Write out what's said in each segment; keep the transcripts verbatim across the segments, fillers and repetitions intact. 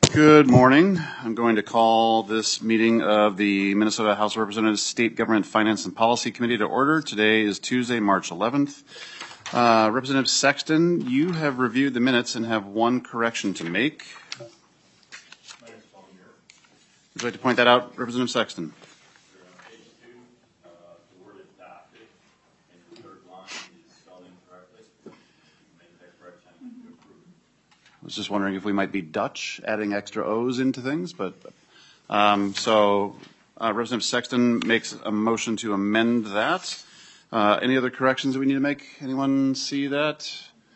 Good morning. I'm going to call this meeting of the Minnesota House of Representatives State Government Finance and Policy Committee to order. Today is Tuesday, March eleventh. Uh, Representative Sexton, you have reviewed the minutes and have one correction to make. Would you like to point that out, Representative Sexton? I was just wondering if we might be Dutch, adding extra O's into things, but um, so uh, Representative Sexton makes a motion to amend that. Uh, any other corrections that we need to make? Anyone see that?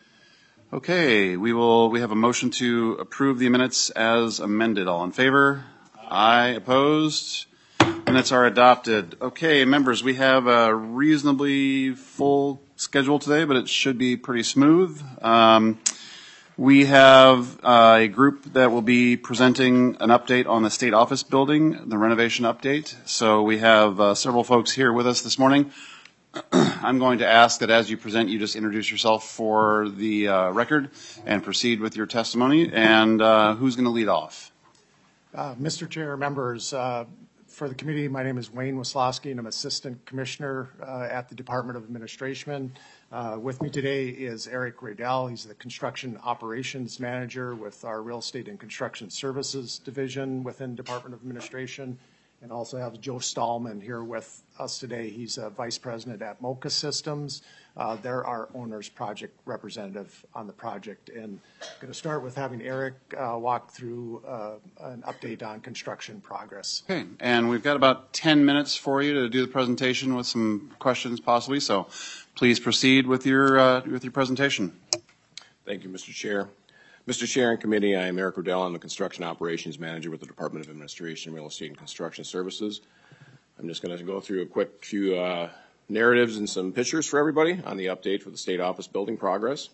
Okay, we will. We have a motion to approve the minutes as amended. All in favor? Aye. Opposed? Minutes are adopted. Okay, members, we have a reasonably full schedule today, but it should be pretty smooth. Um, We have uh, a group that will be presenting an update on the state office building, the renovation update. So we have uh, several folks here with us this morning. I'm going to ask that as you present, you just introduce yourself for the uh, record and proceed with your testimony. And uh, who's going to lead off? Uh, Mister Chair, members, uh, for the committee, my name is Wayne Waslowski, and I'm Assistant Commissioner uh, at the Department of Administration. Uh, with me today is Eric Radell. He's the Construction Operations Manager with our Real Estate and Construction Services Division within Department of Administration. And also have Joe Stallman here with us today. He's a Vice President at MoCA Systems. Uh, they're our owner's project representative on the project. And I'm going to start with having Eric uh, walk through uh, an update on construction progress. Okay, and we've got about ten minutes for you to do the presentation with some questions possibly. So please proceed with your uh, with your presentation. Thank you, Mister Chair. Mister Chair and Committee, I am Eric Radell. I'm the Construction Operations Manager with the Department of Administration, Real Estate and Construction Services. I'm just going to go through a quick few uh, narratives and some pictures for everybody on the update for the state office building progress.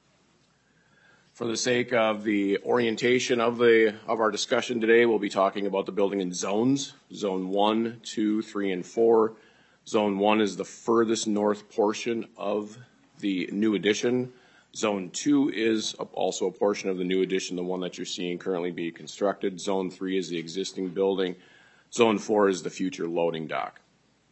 For the sake of the orientation of the of our discussion today, we'll be talking about the building in zones, zone one, two, three, and four. Zone one is the furthest north portion of the new addition. Zone two is also a portion of the new addition, the one that you're seeing currently be constructed. Zone three is the existing building. Zone four is the future loading dock.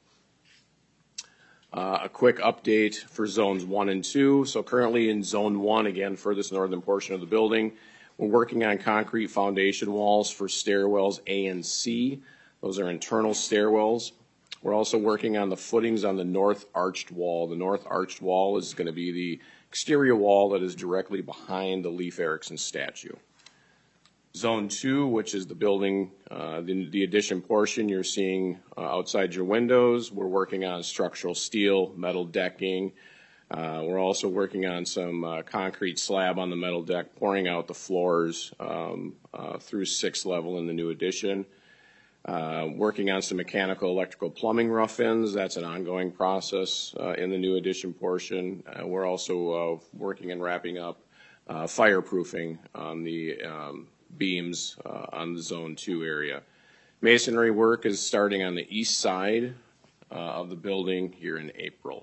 Uh, a quick update for zones one and two. So currently in zone one, again, furthest northern portion of the building, we're working on concrete foundation walls for stairwells A and C. Those are internal stairwells. We're also working on the footings on the north arched wall. The north arched wall is going to be the exterior wall that is directly behind the Leif Erikson statue. Zone two, which is the building, uh, the, the addition portion you're seeing uh, outside your windows, we're working on structural steel, metal decking. Uh, we're also working on some uh, concrete slab on the metal deck, pouring out the floors um, uh, through sixth level in the new addition. Uh, working on some mechanical, electrical, plumbing rough-ins. That's an ongoing process uh, in the new addition portion. Uh, we're also uh, working and wrapping up uh, fireproofing on the um, beams uh, on the zone two area. Masonry work is starting on the east side uh, of the building here in April.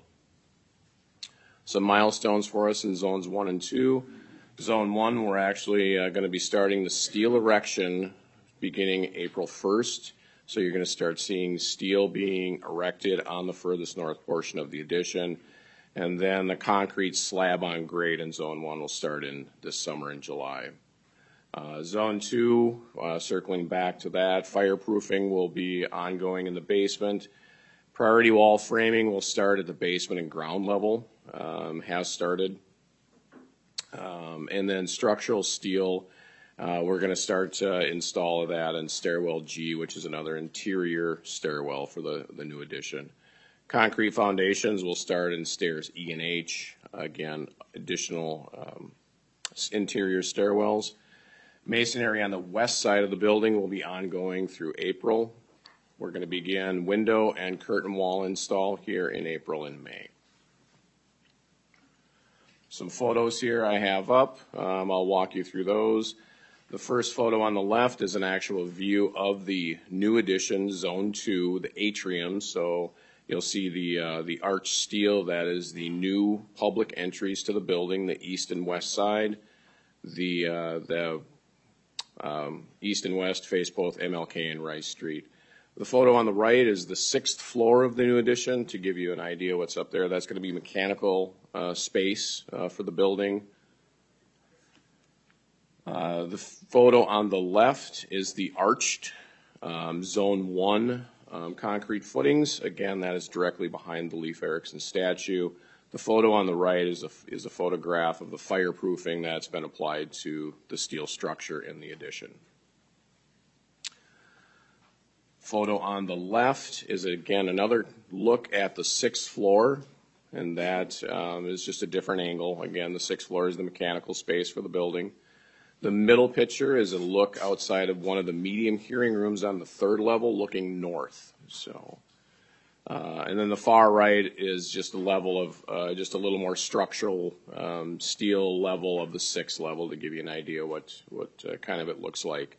Some milestones for us in zones one and two. Zone one, we're actually uh, going to be starting the steel erection beginning April first. So you're going to start seeing steel being erected on the furthest north portion of the addition. And then the concrete slab on grade in zone one will start in this summer in July. Uh, zone two, uh, circling back to that, fireproofing will be ongoing in the basement. Priority wall framing will start at the basement and ground level, um, has started. Um, and then structural steel, Uh, we're going to start to uh, install that in stairwell G, which is another interior stairwell for the, the new addition. Concrete foundations will start in stairs E and H. Again, additional um, interior stairwells. Masonry on the west side of the building will be ongoing through April. We're going to begin window and curtain wall install here in April and May. Some photos here I have up. Um, I'll walk you through those. The first photo on the left is an actual view of the new addition, zone two, the atrium. So you'll see the uh, the arch steel, that is the new public entries to the building, the east and west side. The uh, the um, east and west face both M L K and Rice Street. The photo on the right is the sixth floor of the new addition. To give you an idea what's up there, that's going to be mechanical uh, space uh, for the building. Uh, the photo on the left is the arched um, Zone one um, concrete footings. Again, that is directly behind the Leif Erikson statue. The photo on the right is a, is a photograph of the fireproofing that's been applied to the steel structure in the addition. Photo on the left is, again, another look at the sixth floor, and that um, is just a different angle. Again, the sixth floor is the mechanical space for the building. The middle picture is a look outside of one of the medium hearing rooms on the third level looking north. So, uh, and then the far right is just a level of, uh, just a little more structural um, steel level of the sixth level to give you an idea what, what uh, kind of it looks like.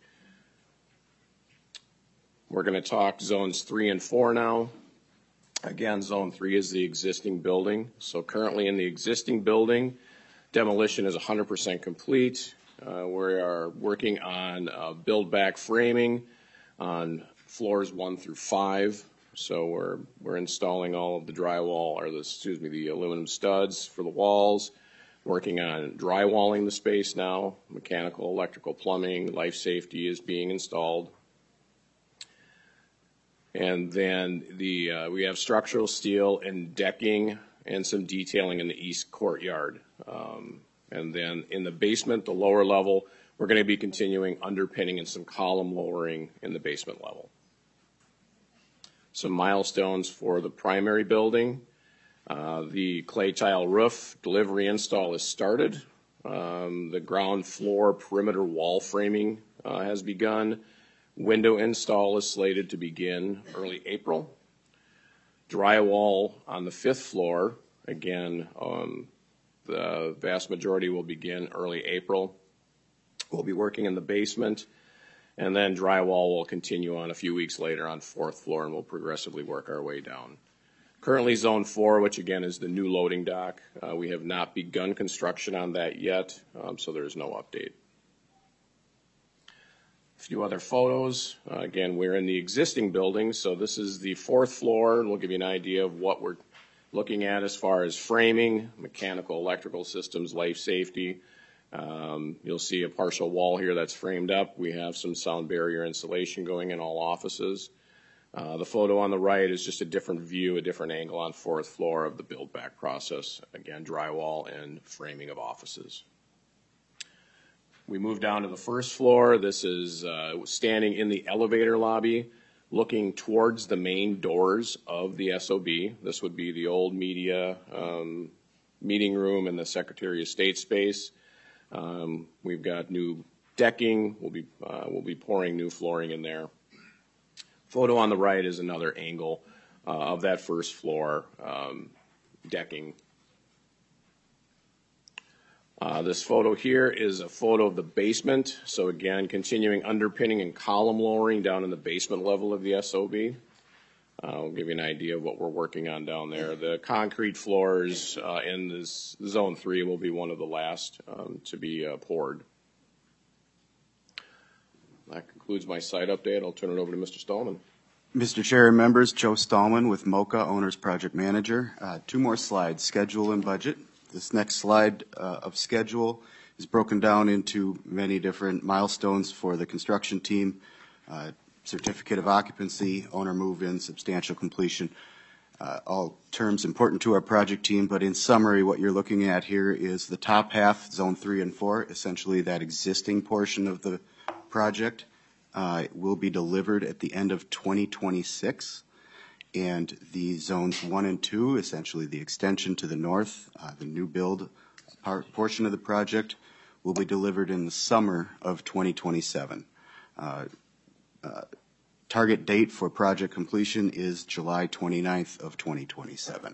We're going to talk zones three and four now. Again, zone three is the existing building. So currently in the existing building, demolition is one hundred percent complete. Uh, we are working on uh, build back framing on floors one through five. So we're we're installing all of the drywall, or the excuse me, the aluminum studs for the walls. Working on drywalling the space now. Mechanical, electrical, plumbing, life safety is being installed. And then the uh, we have structural steel and decking and some detailing in the east courtyard. Um, and then in the basement, the lower level, we're going to be continuing underpinning and some column lowering in the basement level. Some milestones for the primary building. Uh, the clay tile roof delivery install is started. Um, the ground floor perimeter wall framing uh, has begun. Window install is slated to begin early April. Drywall on the fifth floor, again, um, the vast majority will begin early April. We'll be working in the basement, and then drywall will continue on a few weeks later on fourth floor, and we'll progressively work our way down. Currently zone four, which again is the new loading dock, uh, we have not begun construction on that yet, um, so there's no update. A few other photos. Uh, again, we're in the existing building, so this is the fourth floor, and we'll give you an idea of what we're looking at as far as framing, mechanical, electrical systems, life safety. Um, you'll see a partial wall here that's framed up. We have some sound barrier insulation going in all offices. Uh, the photo on the right is just a different view, a different angle on fourth floor of the build back process. Again, drywall and framing of offices. We move down to the first floor. This is uh, standing in the elevator lobby, looking towards the main doors of the S O B. This would be the old media um, meeting room and the Secretary of State space. Um, we've got new decking. We'll be uh, we'll be pouring new flooring in there. Photo on the right is another angle uh, of that first floor um, decking. Uh, this photo here is a photo of the basement. So again, continuing underpinning and column lowering down in the basement level of the S O B. Uh, I'll give you an idea of what we're working on down there. The concrete floors uh, in this zone three will be one of the last um, to be uh, poured. That concludes my site update. I'll turn it over to Mister Stallman. Mister Chair and members, Joe Stallman with MoCA, Owner's Project Manager. Uh, two more slides, schedule and budget. This next slide uh, of schedule is broken down into many different milestones for the construction team, uh, certificate of occupancy, owner move-in, substantial completion, uh, all terms important to our project team. But in summary, what you're looking at here is the top half, zone three and four, essentially that existing portion of the project uh, will be delivered at the end of twenty twenty-six. And the zones one and two, essentially the extension to the north, uh, the new build part, portion of the project, will be delivered in the summer of twenty twenty-seven. Uh, uh, target date for project completion is July twenty-ninth of twenty twenty-seven.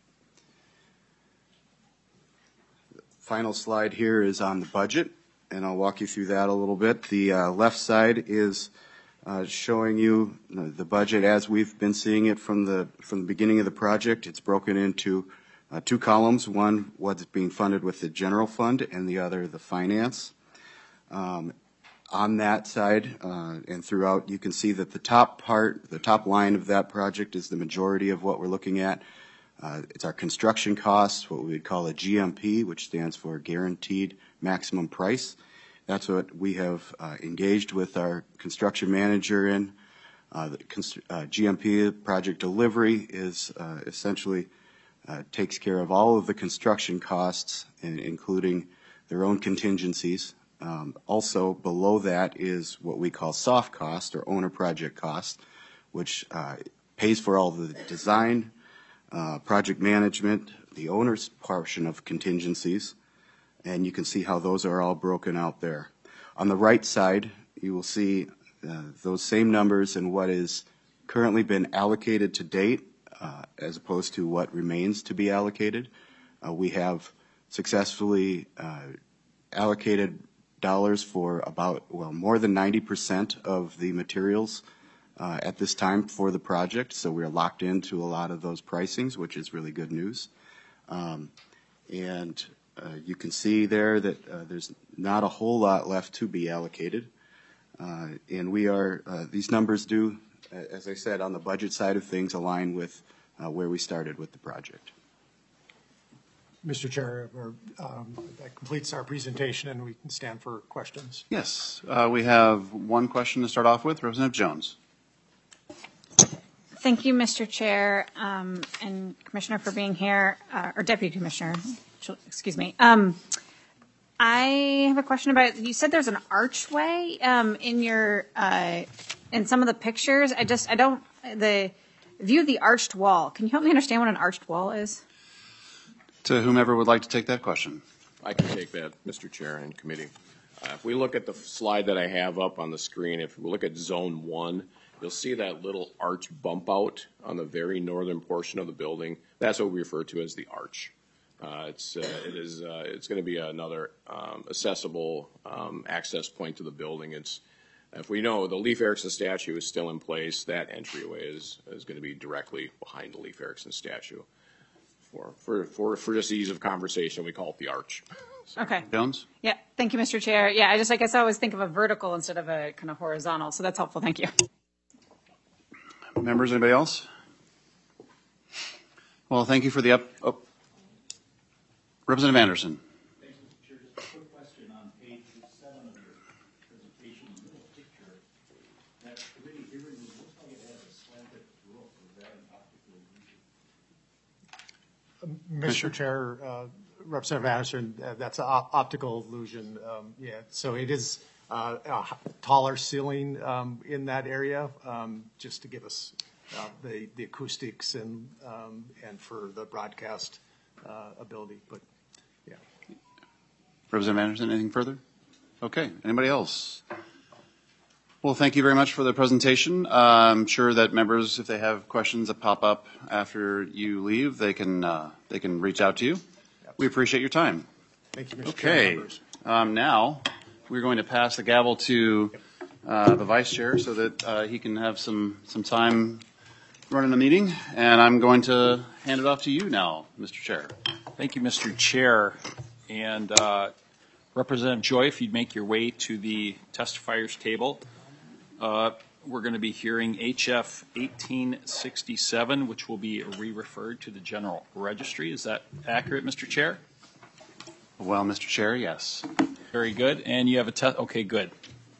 The final slide here is on the budget, and I'll walk you through that a little bit. The uh, left side is Uh, showing you the budget as we've been seeing it from the from the beginning of the project. It's broken into uh, two columns: one what's being funded with the general fund, and the other the finance. Um, on that side uh, and throughout, you can see that the top part, the top line of that project is the majority of what we're looking at. Uh, it's our construction costs, what we would call a G M P, which stands for Guaranteed Maximum Price. That's what we have uh, engaged with our construction manager in. Uh, the const- uh, G M P, project delivery, is uh, essentially uh, takes care of all of the construction costs, in, including their own contingencies. Um, also, below that is what we call soft cost or owner project cost, which uh, pays for all the design, uh, project management, the owner's portion of contingencies, and you can see how those are all broken out there. On the right side, you will see uh, those same numbers and what is currently been allocated to date uh, as opposed to what remains to be allocated. Uh, we have successfully uh, allocated dollars for about, well, more than ninety percent of the materials uh, at this time for the project, so we're locked into a lot of those pricings, which is really good news. Um, and uh, you can see there that uh, there's not a whole lot left to be allocated. Uh, and we are, uh, these numbers do, as I said, on the budget side of things, align with uh, where we started with the project. Mister Chair, we're, um, that completes our presentation, and we can stand for questions. Yes, uh, we have one question to start off with. Representative Jones. Thank you, Mister Chair, um, and Commissioner for being here, uh, or Deputy Commissioner, excuse me. Um, I have a question about, you said there's an archway um, in your, uh, in some of the pictures. I just, I don't, the view of the arched wall. Can you help me understand what an arched wall is? To whomever would like to take that question. I can take that, Mister Chair and committee. Uh, if we look at the slide that I have up on the screen, if we look at zone one, you'll see that little arch bump out on the very northern portion of the building. That's what we refer to as the arch. Uh, it's uh, it is uh, it's going to be another um, accessible um, access point to the building. It's if we know the Leif Erikson statue is still in place, that entryway is is going to be directly behind the Leif Erikson statue. For, for, for, for just ease of conversation, we call it the arch. So. Okay. Jones? Yeah, thank you, Mister Chair. Yeah, I just, I guess I always think of a vertical instead of a kind of horizontal, so that's helpful. Thank you. Members, anybody else? Well, thank you for the up. Oh. Representative Anderson. Thank you, Mister Chair. Just a quick question on page seven of your presentation, the middle picture. That committee hearing looks like it has a slanted roof. Is that an optical illusion? Mister Chair, uh, Representative Anderson, uh, that's an op- optical illusion. Um, yeah, so it is uh, a taller ceiling um, in that area, um, just to give us uh, the the acoustics and um, and for the broadcast uh, ability. But yeah. Representative Anderson, anything further? Okay. Anybody else? Well, thank you very much for the presentation. Uh, I'm sure that members, if they have questions that pop up after you leave, they can uh, they can reach out to you. Yep. We appreciate your time. Thank you, Mister Okay. Chair. Members. Um, now we're going to pass the gavel to uh, the vice chair so that uh, he can have some some time running the meeting. And I'm going to hand it off to you now, Mister Chair. Thank you, Mister Chair. And uh, Representative Joy, if you'd make your way to the testifiers table. Uh, we're going to be hearing H F eighteen sixty-seven, which will be re-referred to the General Registry. Is that accurate, Mister Chair? Well, Mister Chair, yes. Very good. And you have a test. Okay, good.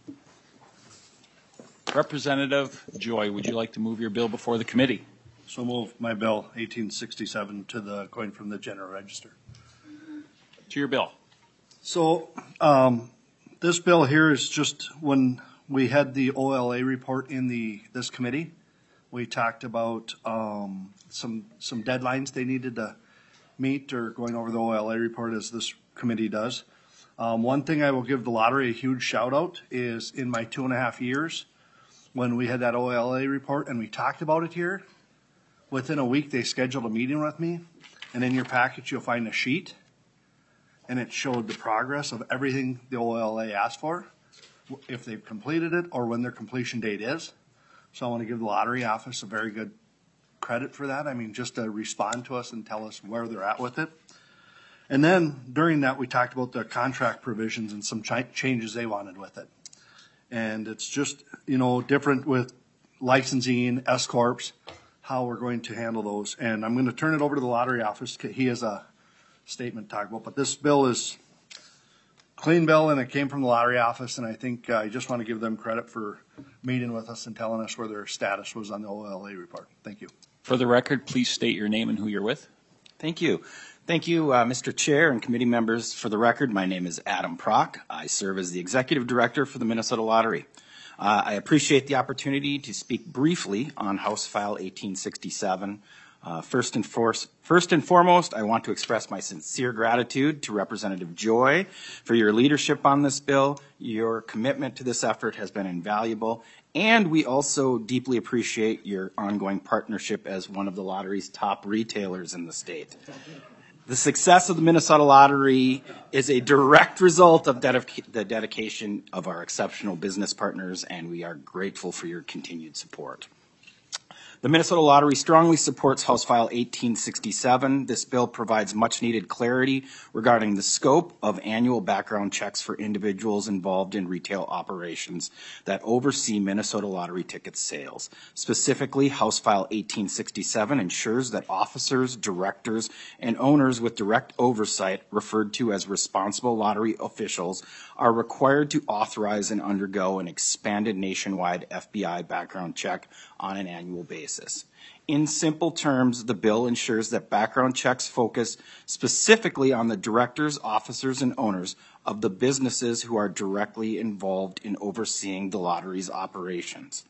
Representative Joy, would you like to move your bill before the committee? So move my bill eighteen sixty-seven to the going from the General Register. To your bill. So um, this bill here is just when we had the O L A report in the this committee. We talked about um, some some deadlines they needed to meet, or going over the O L A report as this committee does. Um, one thing I will give the lottery a huge shout out is in my two and a half years when we had that O L A report and we talked about it here, within a week they scheduled a meeting with me, and in your package you'll find a sheet, and it showed the progress of everything the O L A asked for, if they've completed it or when their completion date is. So I want to give the lottery office a very good credit for that. I mean, just to respond to us and tell us where they're at with it. And then during that, we talked about the contract provisions and some ch- changes they wanted with it. And it's just, you know, different with licensing, S corps, how we're going to handle those. And I'm going to turn it over to the lottery office. He has a statement to talk about, but this bill is clean bill and it came from the lottery office. And I think uh, I just want to give them credit for meeting with us and telling us where their status was on the O L A report. Thank you. For the record, please state your name and who you're with. Thank you. Thank you, uh, Mister Chair and committee members. For the record, my name is Adam Prock. I serve as the Executive Director for the Minnesota Lottery. Uh, I appreciate the opportunity to speak briefly on House File eighteen sixty-seven. Uh, first, and for, first and foremost, I want to express my sincere gratitude to Representative Joy for your leadership on this bill. Your commitment to this effort has been invaluable, and we also deeply appreciate your ongoing partnership as one of the lottery's top retailers in the state. The success of the Minnesota Lottery is a direct result of dedica- the dedication of our exceptional business partners, and we are grateful for your continued support. The Minnesota Lottery strongly supports House File eighteen sixty-seven. This bill provides much-needed clarity regarding the scope of annual background checks for individuals involved in retail operations that oversee Minnesota Lottery ticket sales. Specifically, House File eighteen sixty-seven ensures that officers, directors, and owners with direct oversight, referred to as responsible lottery officials, are required to authorize and undergo an expanded nationwide F B I background check on an annual basis. In simple terms, the bill ensures that background checks focus specifically on the directors, officers, and owners of the businesses who are directly involved in overseeing the lottery's operations,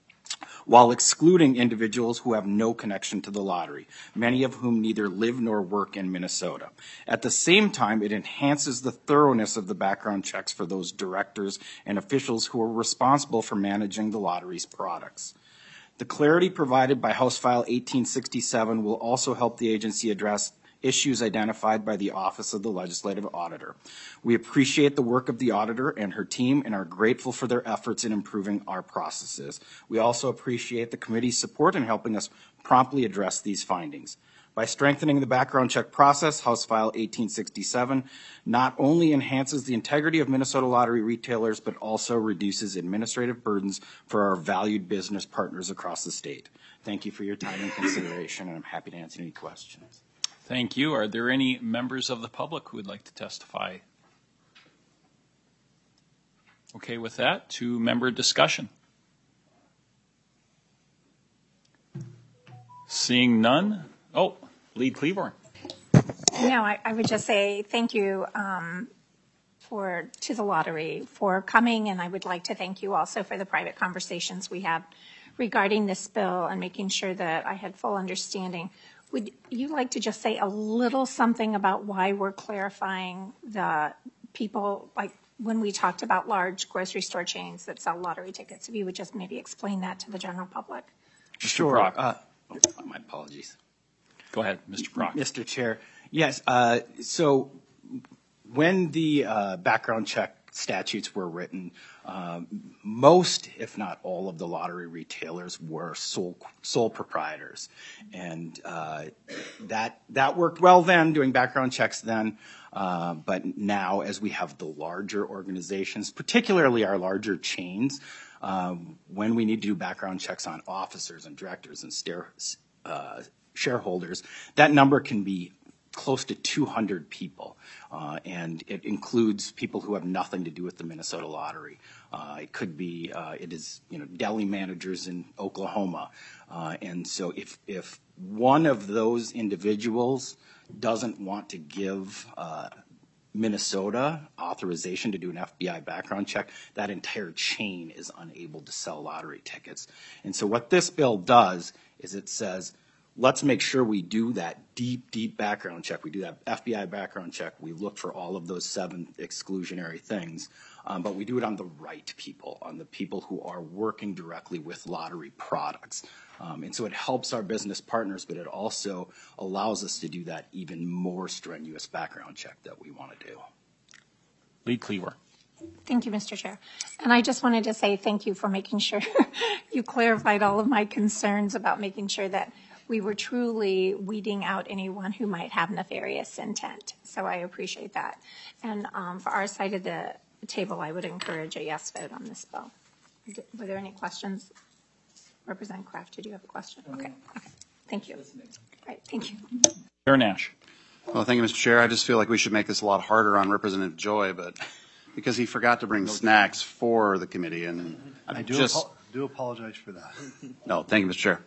while excluding individuals who have no connection to the lottery, many of whom neither live nor work in Minnesota. At the same time, it enhances the thoroughness of the background checks for those directors and officials who are responsible for managing the lottery's products. The clarity provided by House File eighteen sixty-seven will also help the agency address issues identified by the Office of the Legislative Auditor. We appreciate the work of the auditor and her team and are grateful for their efforts in improving our processes. We also appreciate the committee's support in helping us promptly address these findings. By strengthening the background check process, House File eighteen sixty-seven not only enhances the integrity of Minnesota Lottery retailers, but also reduces administrative burdens for our valued business partners across the state. Thank you for your time and consideration, and I'm happy to answer any questions. Thank you. Are there any members of the public who would like to testify? Okay, with that, to member discussion. Seeing none. Oh, Lead Cleaborn. No, I, I would just say thank you um, for to the lottery for coming, and I would like to thank you also for the private conversations we had regarding this bill and making sure that I had full understanding. Would you like to just say a little something about why we're clarifying the people, like when we talked about large grocery store chains that sell lottery tickets? If you would just maybe explain that to the general public. Sure. Uh, oh, my apologies. Go ahead, Mister Brock. Mister Chair. Yes. Uh, so when the uh, background check statutes were written, um, most, if not all, of the lottery retailers were sole sole proprietors, and uh, that that worked well then, doing background checks then. Uh, but now, as we have the larger organizations, particularly our larger chains, um, when we need to do background checks on officers and directors and stare, uh, shareholders, that number can be close to two hundred people, uh, and it includes people who have nothing to do with the Minnesota Lottery. Uh, it could be, uh, it is, you know, deli managers in Oklahoma, uh, and so if if one of those individuals doesn't want to give uh, Minnesota authorization to do an F B I background check, that entire chain is unable to sell lottery tickets. And so what this bill does is it says, let's make sure we do that deep, deep background check. We do that F B I background check. We look for all of those seven exclusionary things, um, but we do it on the right people, on the people who are working directly with lottery products. Um, and so it helps our business partners, but it also allows us to do that even more strenuous background check that we want to do. Lead Cleaver. Thank you, Mister Chair. And I just wanted to say thank you for making sure you clarified all of my concerns about making sure that we were truly weeding out anyone who might have nefarious intent. So I appreciate that. And um, for our side of the table, I would encourage a yes vote on this bill. Is it- Were there any questions? Representative Kraft, did you have a question? Okay, okay, thank you. All right, thank you. Chair Nash. Well, thank you, Mister Chair. I just feel like we should make this a lot harder on Representative Joy, but because he forgot to bring snacks for the committee, and I do, just apo- do apologize for that. no. Thank you, Mister Chair.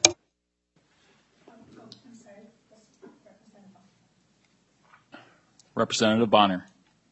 Representative Bonner.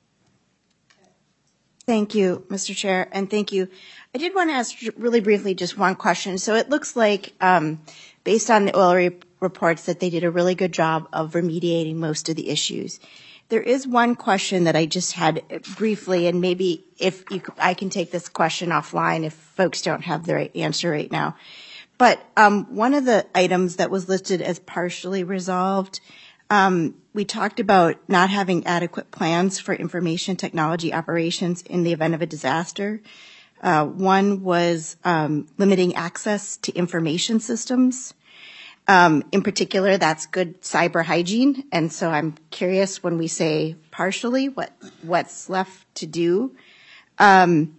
Thank you, Mister Chair, and thank you. I did want to ask really briefly just one question. So it looks like, um, based on the oil re- reports, that they did a really good job of remediating most of the issues. There is one question that I just had briefly, and maybe if you, could- I can take this question offline if folks don't have the right answer right now. But um, one of the items that was listed as partially resolved, um, we talked about not having adequate plans for information technology operations in the event of a disaster. Uh, one was um, limiting access to information systems. Um, in particular, that's good cyber hygiene. And so I'm curious, when we say partially, what what's left to do. Um,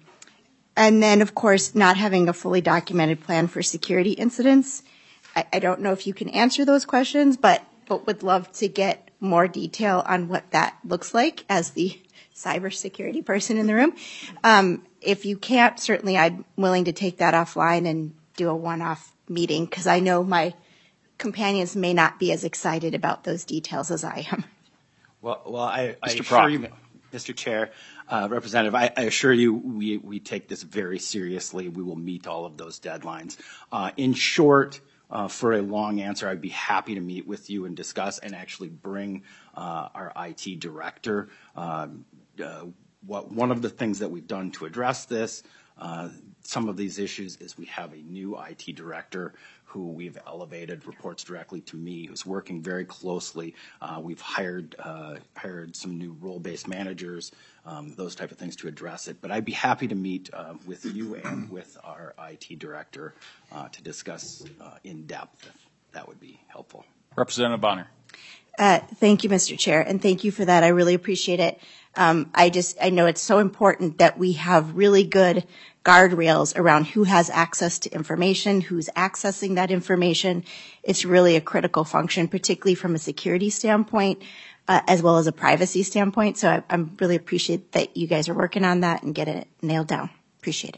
and then, of course, not having a fully documented plan for security incidents. I, I don't know if you can answer those questions, but, but would love to get more detail on what that looks like as the cybersecurity person in the room. Um, if you can't, certainly I'm willing to take that offline and do a one-off meeting, because I know my companions may not be as excited about those details as I am. Well, well, I, I Mister assure Prock. you, Mister Chair, uh, Representative, I, I assure you, we, we take this very seriously. We will meet all of those deadlines. Uh, in short, uh, for a long answer, I'd be happy to meet with you and discuss and actually bring uh, our I T director. Uh, uh, what one of the things that we've done to address this, uh, some of these issues, is we have a new I T director who we've elevated, reports directly to me, who's working very closely. Uh, we've hired uh, hired some new role-based managers, um, those type of things to address it. But I'd be happy to meet uh, with you and with our I T director uh, to discuss uh, in depth, if that would be helpful. Representative Bonner. Uh, thank you, Mister Chair, and thank you for that. I really appreciate it. Um, I just, I know it's so important that we have really good guardrails around who has access to information, who's accessing that information. It's really a critical function, particularly from a security standpoint, uh, as well as a privacy standpoint. So I, I really appreciate that you guys are working on that and get it nailed down. Appreciate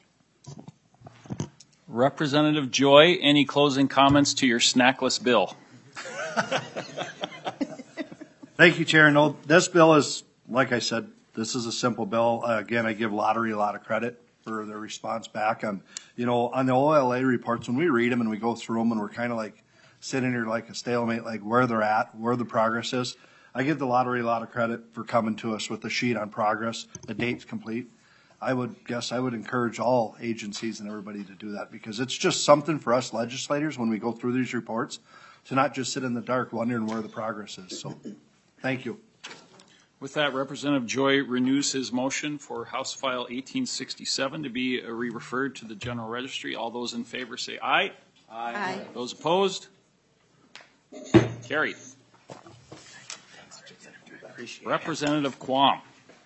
it. Representative Joy, any closing comments to your snackless bill? Thank you, Chair. No, this bill is, like I said, this is a simple bill. Uh, again, I give Lottery a lot of credit for their response back on, you know, on the O L A reports. When we read them and we go through them and we're kind of like sitting here like a stalemate, like where they're at, where the progress is. I give the Lottery a lot of credit for coming to us with the sheet on progress, the date's complete. I would guess I would encourage all agencies and everybody to do that, because it's just something for us legislators when we go through these reports to not just sit in the dark wondering where the progress is. So thank you. With that, Representative Joy renews his motion for House File eighteen sixty-seven to be re-referred to the General Registry. All those in favor say aye. Aye. Aye. Those opposed? Carried. Representative Quam.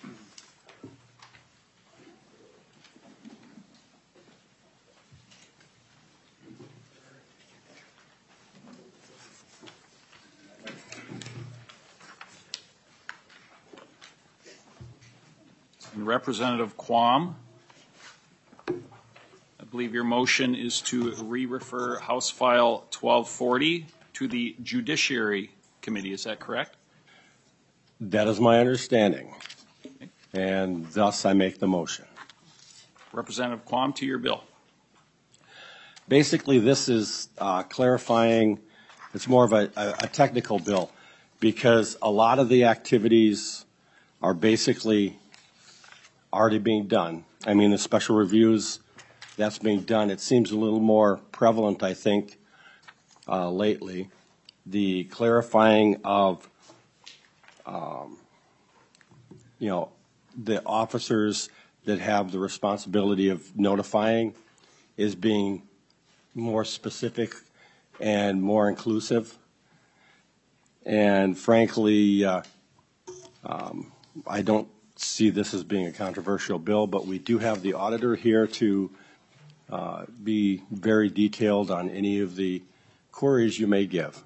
And Representative Quam, I believe your motion is to re-refer House File twelve forty to the Judiciary Committee. Is that correct? That is my understanding, and thus I make the motion. Representative Quam, to your bill. Basically, this is uh, clarifying, it's more of a, a, a technical bill, because a lot of the activities are basically already being done. I mean, the special reviews, that's being done. It seems a little more prevalent, I think, uh, lately. The clarifying of, um, you know, the officers that have the responsibility of notifying is being more specific and more inclusive. And frankly, uh, um, I don't see this as being a controversial bill, but we do have the auditor here to uh, be very detailed on any of the queries you may give.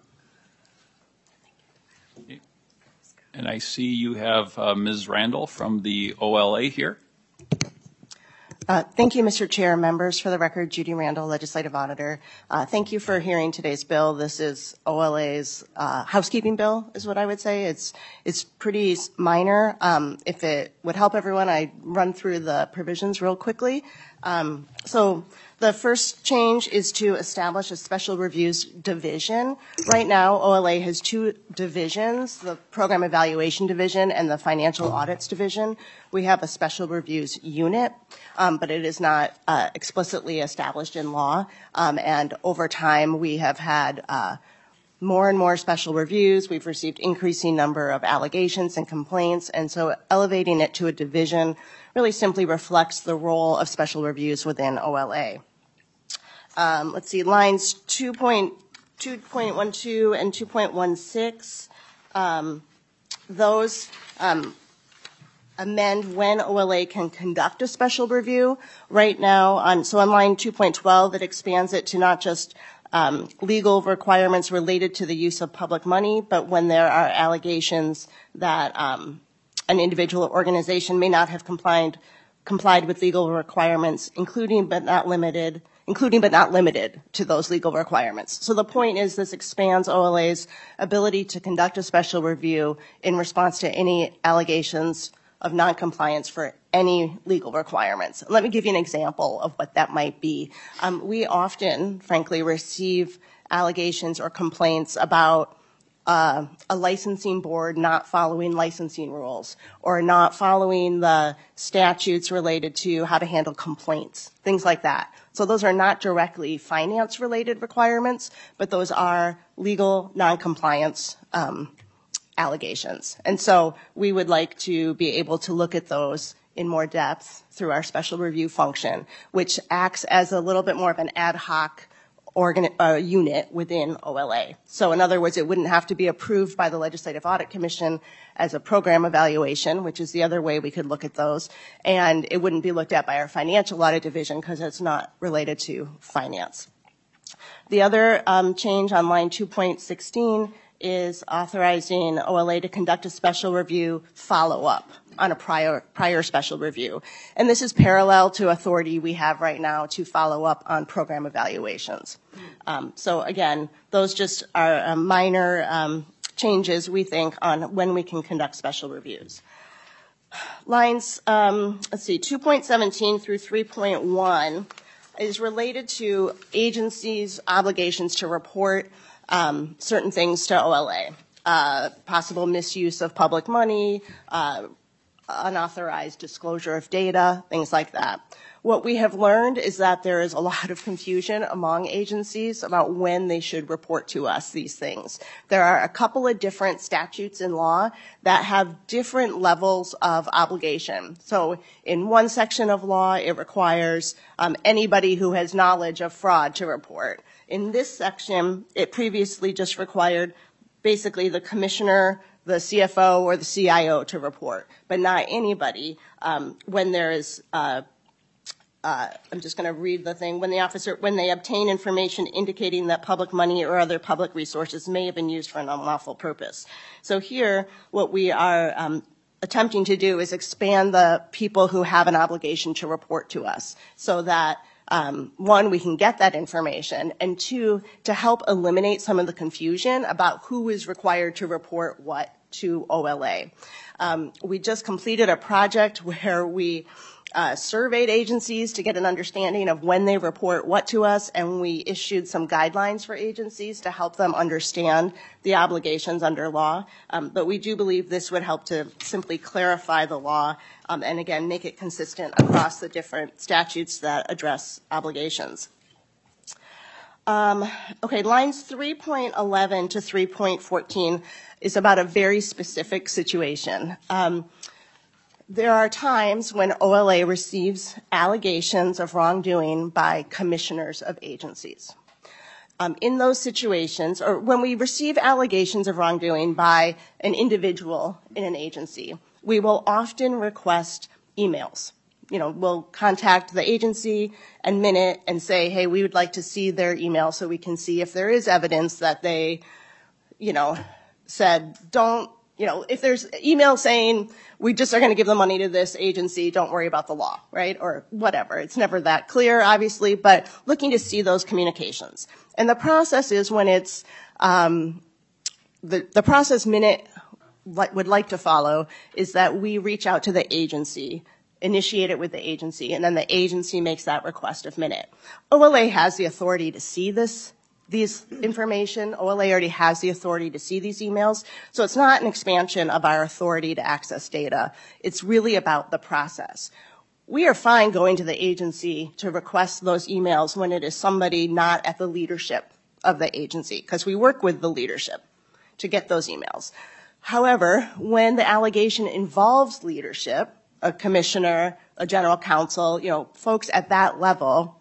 And I see you have uh, Miz Randall from the O L A here. Uh, thank you, Mister Chair, members. For the record, Judy Randall, Legislative Auditor. Uh, thank you for hearing today's bill. This is O L A's uh, housekeeping bill, is what I would say. It's it's pretty minor. Um, if it would help everyone, I'd run through the provisions real quickly. Um, so the first change is to establish a special reviews division. Right now, O L A has two divisions, the Program Evaluation Division and the Financial Audits Division. We have a special reviews unit, um, but it is not uh, explicitly established in law. Um, and over time, we have had uh, more and more special reviews. We've received increasing number of allegations and complaints, and so elevating it to a division really simply reflects the role of special reviews within O L A. Um, let's see, lines two point one two and two point one six, um, those um, amend when O L A can conduct a special review. Right now, on, so on line two point twelve, it expands it to not just um, legal requirements related to the use of public money, but when there are allegations that um, an individual or organization may not have complied complied with legal requirements, including but not limited, including but not limited to those legal requirements. So the point is this expands O L A's ability to conduct a special review in response to any allegations of noncompliance for any legal requirements. Let me give you an example of what that might be. Um, we often, frankly, receive allegations or complaints about Uh, a licensing board not following licensing rules or not following the statutes related to how to handle complaints, things like that. So those are not directly finance-related requirements, but those are legal noncompliance um, allegations. And so we would like to be able to look at those in more depth through our special review function, which acts as a little bit more of an ad hoc Organ, uh, unit within O L A. So in other words, it wouldn't have to be approved by the Legislative Audit Commission as a program evaluation, which is the other way we could look at those, and it wouldn't be looked at by our Financial Audit Division because it's not related to finance. The other um, change on line two point one six is authorizing O L A to conduct a special review follow-up on a prior prior special review. And this is parallel to authority we have right now to follow up on program evaluations. Um, so again, those just are uh, minor um, changes, we think, on when we can conduct special reviews. Lines, um, let's see, two point one seven through three point one is related to agencies' obligations to report um, certain things to O L A. Uh, possible misuse of public money, uh, unauthorized disclosure of data, things like that. What we have learned is that there is a lot of confusion among agencies about when they should report to us these things. There are a couple of different statutes in law that have different levels of obligation. So in one section of law, it requires um, anybody who has knowledge of fraud to report. In this section, it previously just required basically the commissioner, the C F O, or the C I O to report, but not anybody um, when there is, uh, uh, I'm just going to read the thing, when the officer, when they obtain information indicating that public money or other public resources may have been used for an unlawful purpose. So here, what we are um, attempting to do is expand the people who have an obligation to report to us so that Um, one, we can get that information, and two, to help eliminate some of the confusion about who is required to report what to O L A. Um, we just completed a project where we uh, surveyed agencies to get an understanding of when they report what to us, and we issued some guidelines for agencies to help them understand the obligations under law. Um, but we do believe this would help to simply clarify the law um, and, again, make it consistent across the different statutes that address obligations. Um, okay, lines three point eleven to three point fourteen is about a very specific situation. Um, There are times when O L A receives allegations of wrongdoing by commissioners of agencies. Um, in those situations, or when we receive allegations of wrongdoing by an individual in an agency, we will often request emails. you know, will contact the agency and Minute and say, hey, we would like to see their email so we can see if there is evidence that they, you know, said, don't, you know, if there's email saying we just are going to give the money to this agency, don't worry about the law, right? Or whatever. It's never that clear, obviously, but looking to see those communications. And the process is when it's, um, the, the process Minute would like to follow is that we reach out to the agency, initiate it with the agency, and then the agency makes that request of Minute. O L A has the authority to see this, these information. O L A already has the authority to see these emails. So it's not an expansion of our authority to access data. It's really about the process. We are fine going to the agency to request those emails when it is somebody not at the leadership of the agency, because we work with the leadership to get those emails. However, when the allegation involves leadership, a commissioner, a general counsel, you know, folks at that level,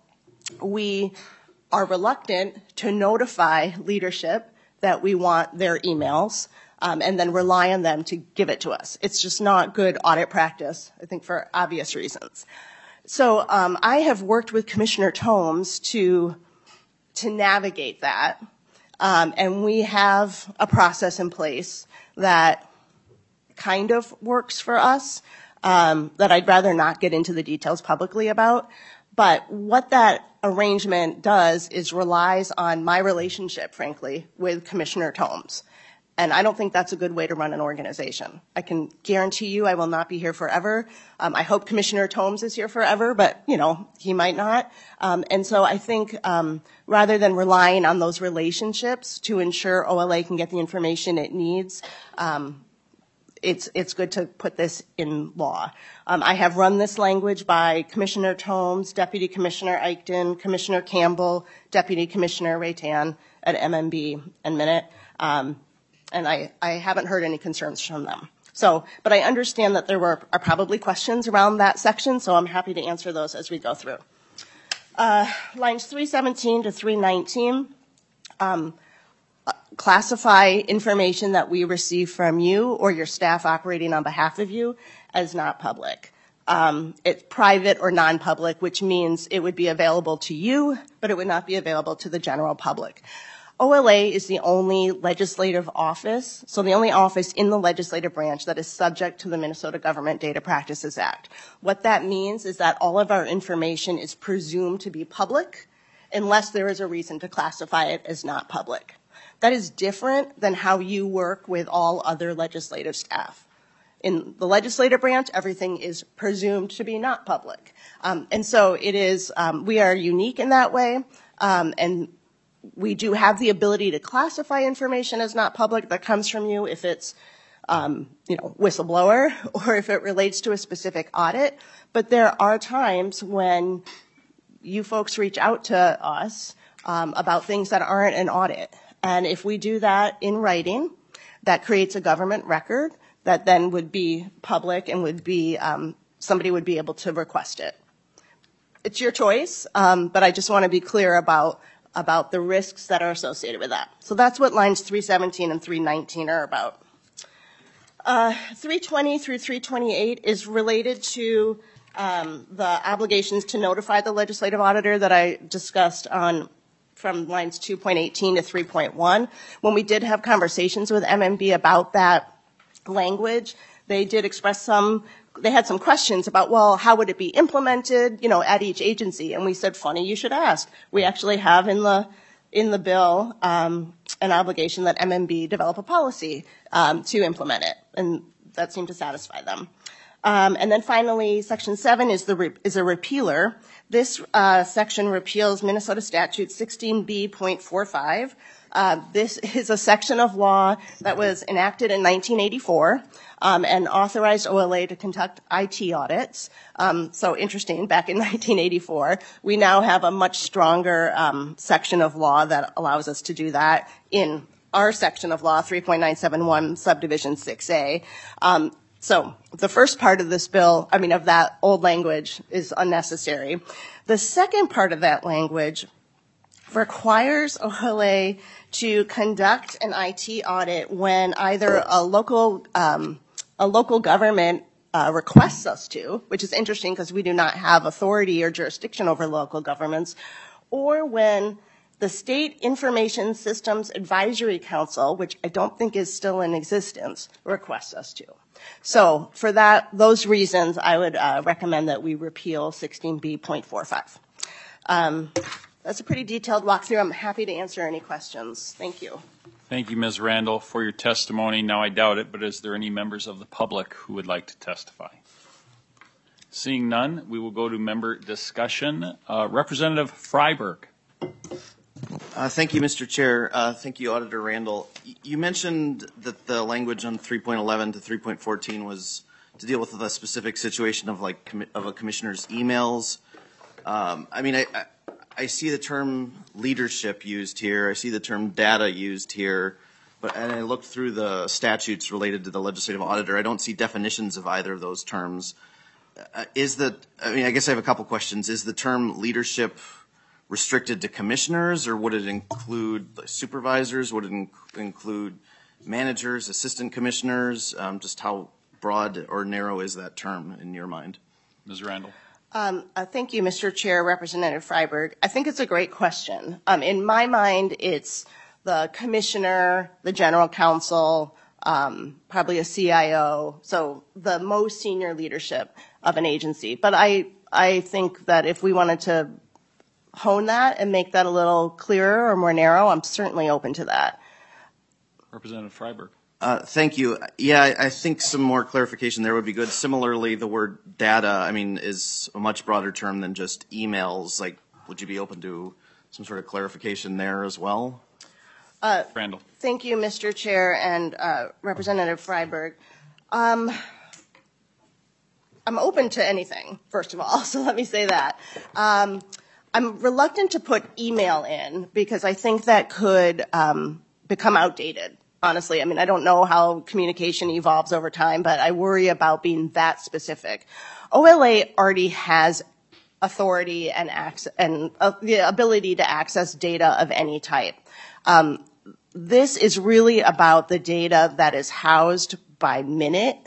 we are reluctant to notify leadership that we want their emails, um, and then rely on them to give it to us. It's just not good audit practice, I think, for obvious reasons. So um, I have worked with Commissioner Tomes to to navigate that, um, and we have a process in place that kind of works for us, um, that I'd rather not get into the details publicly about. But what that arrangement does is relies on my relationship, frankly, with Commissioner Tomes. And I don't think that's a good way to run an organization. I can guarantee you I will not be here forever. Um, I hope Commissioner Tomes is here forever, but, you know, he might not. Um, and so I think um, rather than relying on those relationships to ensure O L A can get the information it needs, um, it's it's good to put this in law. Um, I have run this language by Commissioner Tomes, Deputy Commissioner Eichten, Commissioner Campbell, Deputy Commissioner Raytan at M M B and Minute. Um, and I, I haven't heard any concerns from them. So, but I understand that there were are probably questions around that section, so I'm happy to answer those as we go through. Uh, lines three seventeen to three nineteen um, classify information that we receive from you or your staff operating on behalf of you as not public. Um, it's private or non-public, which means it would be available to you, but it would not be available to the general public. O L A is the only legislative office, so the only office in the legislative branch that is subject to the Minnesota Government Data Practices Act. What that means is that all of our information is presumed to be public unless there is a reason to classify it as not public. That is different than how you work with all other legislative staff. In the legislative branch, everything is presumed to be not public. Um, and so it is, um, we are unique in that way, um, and we do have the ability to classify information as not public that comes from you if it's, um, you know, whistleblower or if it relates to a specific audit. But there are times when you folks reach out to us um, about things that aren't an audit. And if we do that in writing, that creates a government record that then would be public and would be, um, somebody would be able to request it. It's your choice, um, but I just want to be clear about about the risks that are associated with that. So that's what lines three seventeen and three nineteen are about. Uh, three twenty through three twenty-eight is related to um, the obligations to notify the legislative auditor that I discussed on from lines two point eighteen to three point one. When we did have conversations with M M B about that language, they did express some, they had some questions about, well, how would it be implemented, you know, at each agency? And we said, funny, you should ask. We actually have in the in the bill um, an obligation that M M B develop a policy um, to implement it, and that seemed to satisfy them. Um, and then finally, Section seven is the re- is a repealer. This uh, section repeals Minnesota Statute sixteen B point four five. Uh, this is a section of law that was enacted in nineteen eighty-four um, and authorized O L A to conduct I T audits. Um, so interesting, back in nineteen eighty-four, we now have a much stronger um, section of law that allows us to do that in our section of law, three point nine seven one, subdivision six A. Um, so the first part of this bill, I mean, of that old language is unnecessary. The second part of that language requires O L A to conduct an I T audit when either a local um, a local government uh, requests us to, which is interesting because we do not have authority or jurisdiction over local governments, or when the State Information Systems Advisory Council, which I don't think is still in existence, requests us to. So for that, those reasons, I would uh, recommend that we repeal sixteen B point four five. Um, that's a pretty detailed walkthrough. I'm happy to answer any questions. Thank you. Thank you, Miz Randall, for your testimony. Now, I doubt it, but is there any members of the public who would like to testify? Seeing none, we will go to member discussion. Uh, Representative Freiberg. Uh, thank you, Mister Chair. Uh, thank you, Auditor Randall. Y- you mentioned that the language on three point eleven to three point fourteen was to deal with the specific situation of like commi- of a commissioner's emails. Um, I mean, I, I, I see the term leadership used here. I see the term data used here. But and I looked through the statutes related to the legislative auditor. I don't see definitions of either of those terms. Uh, is the I mean, I guess I have a couple questions. Is the term leadership restricted to commissioners, or would it include supervisors? Would it in- include managers, assistant commissioners? Um, just how broad or narrow is that term in your mind? Miz Randall. Um, uh, thank you, Mister Chair, Representative Freiberg. I think it's a great question. Um, in my mind, it's the commissioner, the general counsel, um, probably a C I O, so the most senior leadership of an agency. But I, I think that if we wanted to hone that and make that a little clearer or more narrow, I'm certainly open to that. Representative Freiberg. Uh, thank you. Yeah, I, I think some more clarification there would be good. Similarly, the word data, I mean, is a much broader term than just emails. Like, would you be open to some sort of clarification there as well? Uh, Randall. Thank you, Mister Chair and uh, Representative Freiberg. Um, I'm open to anything, first of all, so let me say that. Um, I'm reluctant to put email in because I think that could um, become outdated, honestly. I mean, I don't know how communication evolves over time, but I worry about being that specific. O L A already has authority and, access, and uh, the ability to access data of any type. Um, this is really about the data that is housed by minute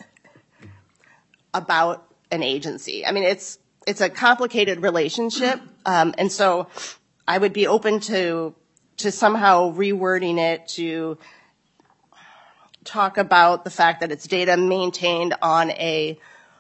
about an agency. I mean, it's it's a complicated relationship, um, and so I would be open to to somehow rewording it to talk about the fact that it's data maintained on a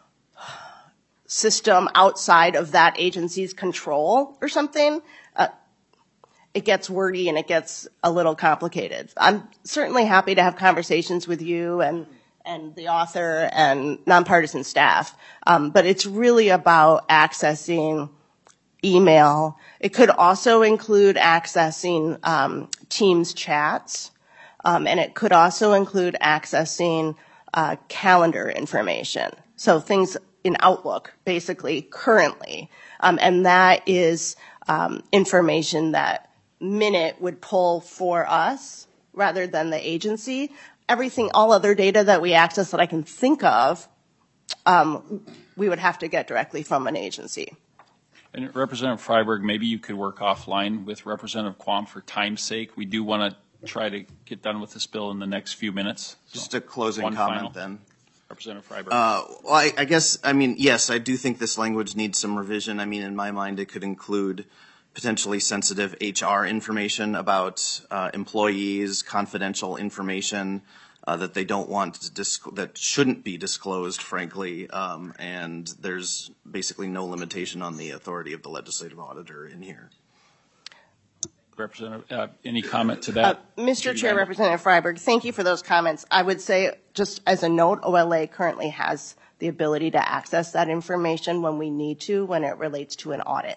system outside of that agency's control or something. Uh, it gets wordy and it gets a little complicated. I'm certainly happy to have conversations with you and and the author and nonpartisan staff. Um, but it's really about accessing email. It could also include accessing um, Teams chats, um, and it could also include accessing uh, calendar information. So things in Outlook, basically, currently. Um, and that is um, information that Minute would pull for us rather than the agency. Everything, all other data that we access that I can think of, um, we would have to get directly from an agency. And Representative Freiberg, maybe you could work offline with Representative Quam for time's sake. We do want to try to get done with this bill in the next few minutes. Just so a closing one comment final. then. Representative Freiberg. Uh, well, I, I guess, I mean, yes, I do think this language needs some revision. I mean, in my mind, it could include potentially sensitive H R information about uh, employees, confidential information uh, that they don't want to dis- that shouldn't be disclosed, frankly. Um, and there's basically no limitation on the authority of the legislative auditor in here. Representative, uh, any comment to that? Uh, Mister Judy Chair, Randall? Representative Freiberg, thank you for those comments. I would say, just as a note, O L A currently has the ability to access that information when we need to, when it relates to an audit.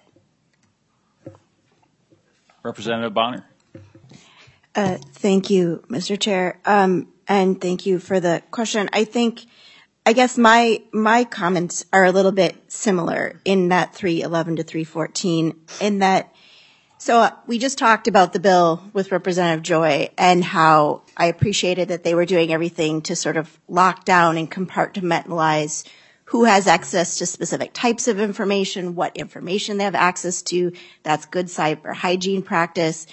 Representative Bonner. Uh, thank you, Mister Chair, um, and thank you for the question. I think, I guess my my comments are a little bit similar in that three eleven to three fourteen, in that, so uh, we just talked about the bill with Representative Joy and how I appreciated that they were doing everything to sort of lock down and compartmentalize who has access to specific types of information, what information they have access to. That's good cyber hygiene practice.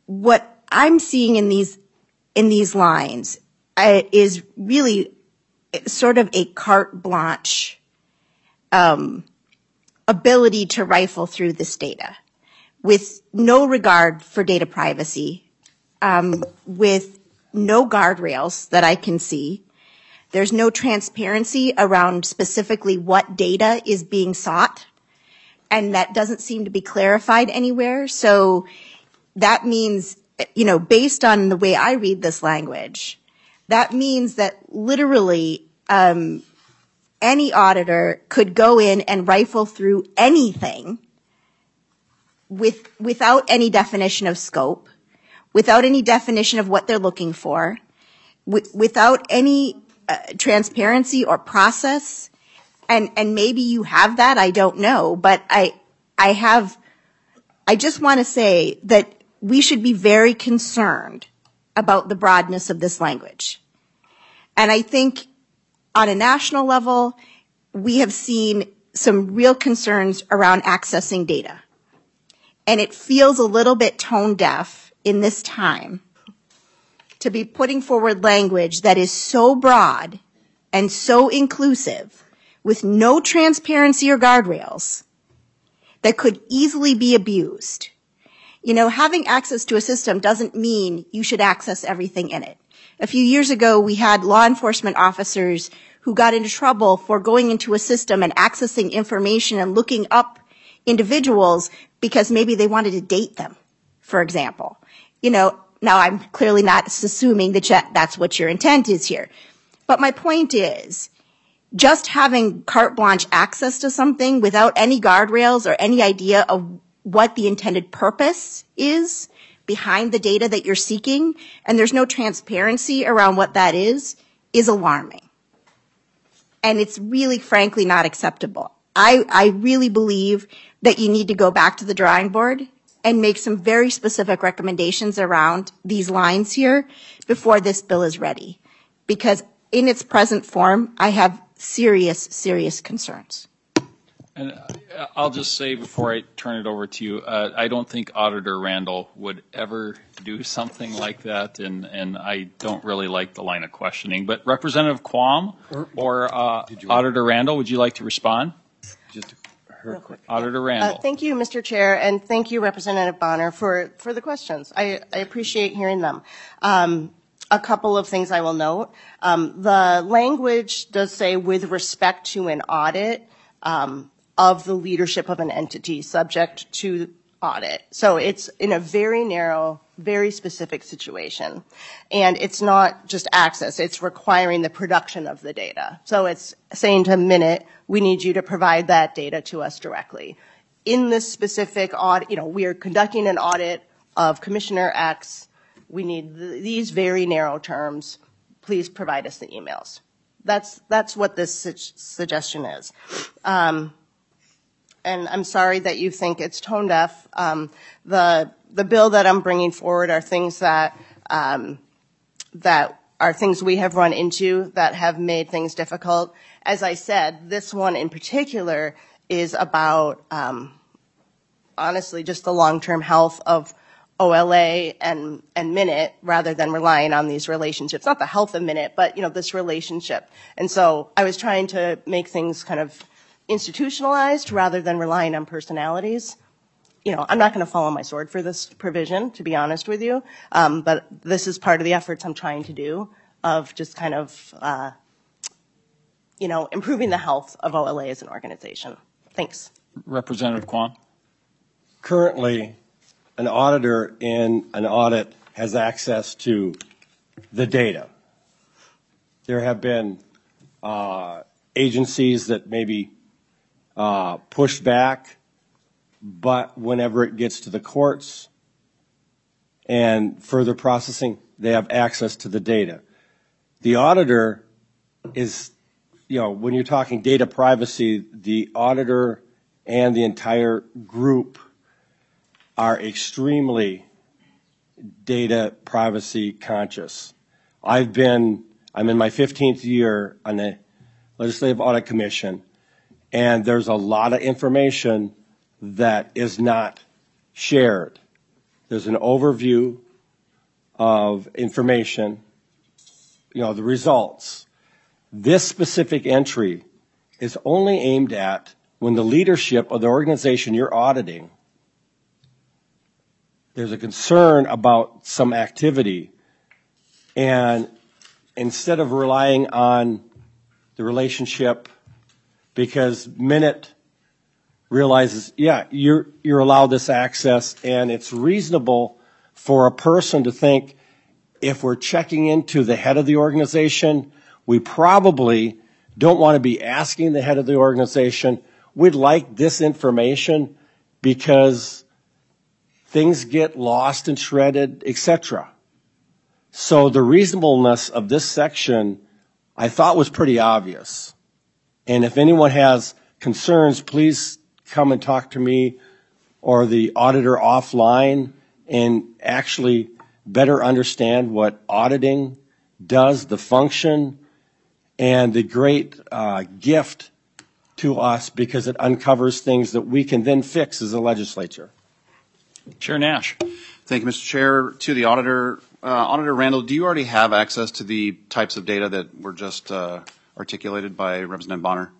What I'm seeing in these in these lines uh, is really sort of a carte blanche um, ability to rifle through this data with no regard for data privacy, um, with no guardrails that I can see. There's no transparency around specifically what data is being sought, and that doesn't seem to be clarified anywhere. So that means, you know, based on the way I read this language, that means that literally um, any auditor could go in and rifle through anything with without any definition of scope, without any definition of what they're looking for, with, without any uh, transparency or process. And, and maybe you have that, I don't know, but I, I have, I just want to say that we should be very concerned about the broadness of this language. And I think on a national level, we have seen some real concerns around accessing data. And it feels a little bit tone deaf in this time to be putting forward language that is so broad and so inclusive with no transparency or guardrails that could easily be abused. You know, having access to a system doesn't mean you should access everything in it. A few years ago, we had law enforcement officers who got into trouble for going into a system and accessing information and looking up individuals because maybe they wanted to date them, for example. You know, now I'm clearly not assuming that that's what your intent is here. But my point is, just having carte blanche access to something without any guardrails or any idea of what the intended purpose is behind the data that you're seeking, and there's no transparency around what that is, is alarming. And it's really, frankly, not acceptable. I, I really believe that you need to go back to the drawing board and make some very specific recommendations around these lines here before this bill is ready. Because in its present form, I have serious, serious concerns. And I'll just say before I turn it over to you, uh, I don't think Auditor Randall would ever do something like that, and, and I don't really like the line of questioning. But Representative Quam or uh, Auditor Randall, would you like to respond? Just real quick. Auditor Randall. Uh, thank you, Mister Chair, and thank you, Representative Bonner, for, for the questions. I, I appreciate hearing them. Um, a couple of things I will note. Um, the language does say with respect to an audit um, of the leadership of an entity subject to audit. So it's in a very narrow, very specific situation. And it's not just access, it's requiring the production of the data. So it's saying to Minute, we need you to provide that data to us directly. In this specific audit, you know, we are conducting an audit of Commissioner X. We need th- these very narrow terms. Please provide us the emails. That's, that's what this su- suggestion is. Um, and I'm sorry that you think it's tone deaf. Um, the the bill that I'm bringing forward are things that um, that are things we have run into that have made things difficult. As I said, this one in particular is about um, honestly just the long-term health of O L A and and Minute rather than relying on these relationships. Not the health of Minute, but you know this relationship. And so I was trying to make things kind of institutionalized rather than relying on personalities. You know, I'm not going to fall on my sword for this provision, to be honest with you, um, but this is part of the efforts I'm trying to do of just kind of, uh, you know, improving the health of O L A as an organization. Thanks. Representative Kwan. Currently, an auditor in an audit has access to the data. There have been uh, agencies that maybe uh, pushed back, but whenever it gets to the courts and further processing, they have access to the data. The auditor is, you know, when you're talking data privacy, the auditor and the entire group are extremely data privacy conscious. I've been, I'm in my fifteenth year on the Legislative Audit Commission, and there's a lot of information that is not shared. There's an overview of information, you know, the results. This specific entry is only aimed at when the leadership of the organization you're auditing, there's a concern about some activity, and instead of relying on the relationship, because Minute realizes, yeah, you're, you're allowed this access, and it's reasonable for a person to think, if we're checking into the head of the organization, we probably don't want to be asking the head of the organization, we'd like this information because things get lost and shredded, et cetera. So the reasonableness of this section, I thought, was pretty obvious. And if anyone has concerns, please come and talk to me or the auditor offline and actually better understand what auditing does, the function, and the great uh, gift to us because it uncovers things that we can then fix as a legislature. Chair Nash. Thank you, Mister Chair. To the auditor, uh, Auditor Randall, do you already have access to the types of data that were just uh, articulated by Representative Bonner?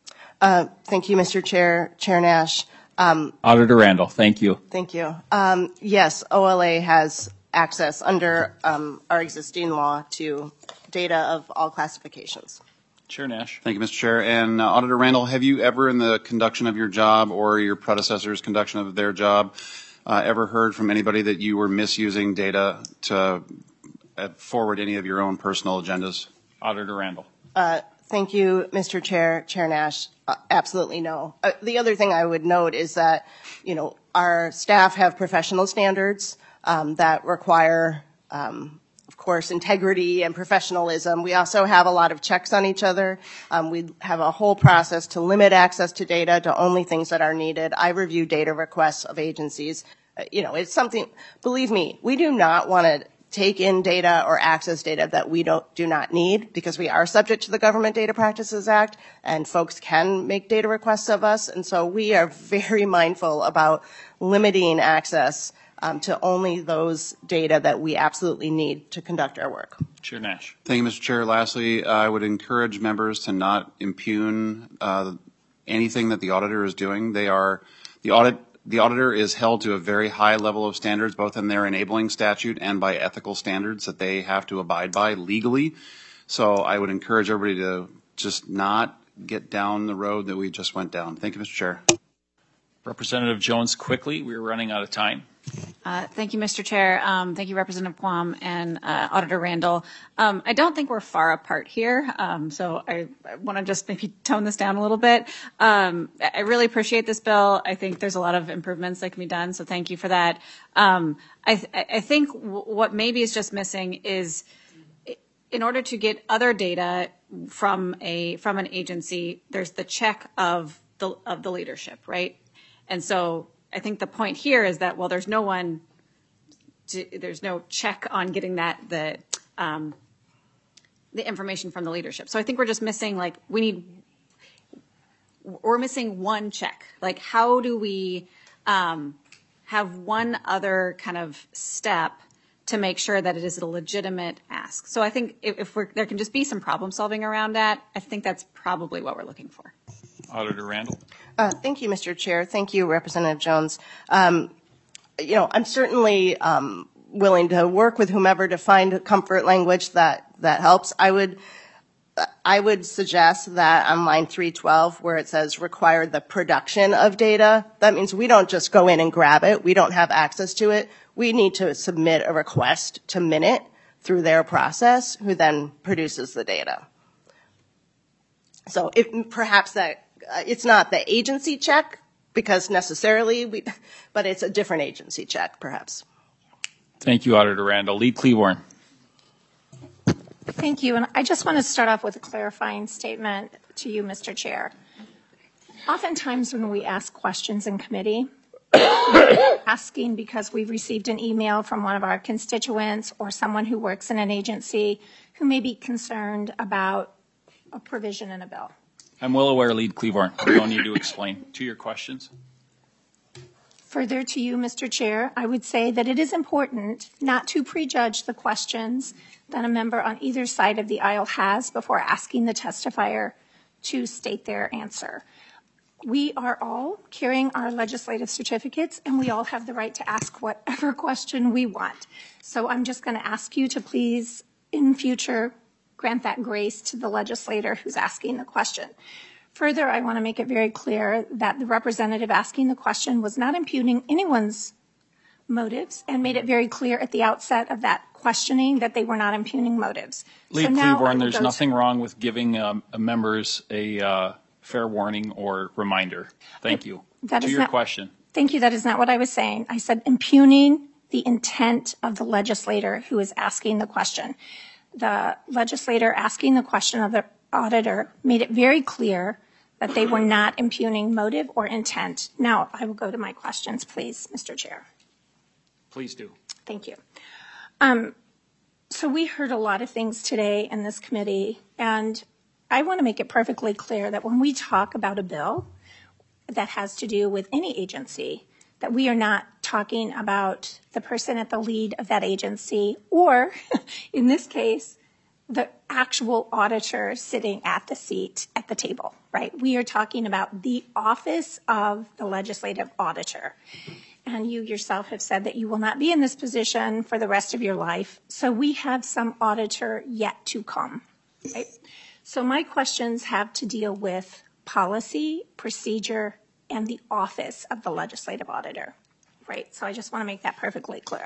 Uh, thank you, Mister Chair, Chair Nash. Um, Auditor Randall, thank you. Thank you. Um, yes, O L A has access under um, our existing law to data of all classifications. Chair Nash. Thank you, Mister Chair. And uh, Auditor Randall, have you ever in the conduction of your job or your predecessor's conduction of their job uh, ever heard from anybody that you were misusing data to uh, forward any of your own personal agendas? Auditor Randall. Uh, thank you, Mister Chair, Chair Nash. Uh, absolutely no. Uh, the other thing I would note is that, you know, our staff have professional standards um, that require, um, of course, integrity and professionalism. We also have a lot of checks on each other. Um, we have a whole process to limit access to data to only things that are needed. I review data requests of agencies. Uh, you know, it's something, believe me, we do not want to take in data or access data that we don't, do not need, because we are subject to the Government Data Practices Act, and folks can make data requests of us. And so we are very mindful about limiting access um, to only those data that we absolutely need to conduct our work. Chair Nash. Thank you, Mister Chair. Lastly, I would encourage members to not impugn uh, anything that the auditor is doing. They are, the audit The auditor is held to a very high level of standards, both in their enabling statute and by ethical standards that they have to abide by legally. So I would encourage everybody to just not get down the road that we just went down. Thank you, Mister Chair. Representative Jones, quickly, we're running out of time. Uh, thank you, Mister Chair. Um, thank you, Representative Plum and uh, Auditor Randall. Um, I don't think we're far apart here, um, so I, I want to just maybe tone this down a little bit. Um, I really appreciate this bill. I think there's a lot of improvements that can be done, so thank you for that. Um, I, th- I think w- what maybe is just missing is, in order to get other data from a from an agency, there's the check of the of the leadership, right? And so I think the point here is that, well, there's no one, to, there's no check on getting that, the, um, the information from the leadership. So I think we're just missing, like, we need, we're missing one check. Like, how do we um, have one other kind of step to make sure that it is a legitimate ask? So I think if, if we're, there can just be some problem solving around that, I think that's probably what we're looking for. Auditor Randall. Uh, thank you, Mister Chair. Thank you, Representative Jones. Um, you know, I'm certainly um, willing to work with whomever to find comfort language that, that helps. I would, I would suggest that on line three twelve, where it says require the production of data, that means we don't just go in and grab it. We don't have access to it. We need to submit a request to Minute through their process, who then produces the data. So if perhaps that, Uh, it's not the agency check, because necessarily, we, but it's a different agency check, perhaps. Thank you, Auditor Randall. Lead Cleaborn. Thank you. And I just want to start off with a clarifying statement to you, Mister Chair. Oftentimes when we ask questions in committee, we're asking because we've received an email from one of our constituents or someone who works in an agency who may be concerned about a provision in a bill. I'm well aware, Lead Cleaborn. You don't need to explain. To your questions. Further to you, Mister Chair, I would say that it is important not to prejudge the questions that a member on either side of the aisle has before asking the testifier to state their answer. We are all carrying our legislative certificates, and we all have the right to ask whatever question we want. So I'm just going to ask you to please, in future, grant that grace to the legislator who's asking the question. Further, I want to make it very clear that the representative asking the question was not impugning anyone's motives, and made it very clear at the outset of that questioning that they were not impugning motives. Lead so now I Cleavorn, will there's go nothing to- wrong with giving um, members a uh, fair warning or reminder. Thank you. That to is your not- question. Thank you. That is not what I was saying. I said impugning the intent of the legislator who is asking the question. The legislator asking the question of the auditor made it very clear that they were not impugning motive or intent. Now, I will go to my questions, please, Mister Chair. Please do. Thank you. Um, so we heard a lot of things today in this committee, and I want to make it perfectly clear that when we talk about a bill that has to do with any agency, that we are not talking about the person at the lead of that agency or, in this case, the actual auditor sitting at the seat at the table, right? We are talking about the office of the legislative auditor. And you yourself have said that you will not be in this position for the rest of your life. So we have some auditor yet to come, right? So my questions have to deal with policy, procedure, and the office of the legislative auditor, right? So I just want to make that perfectly clear.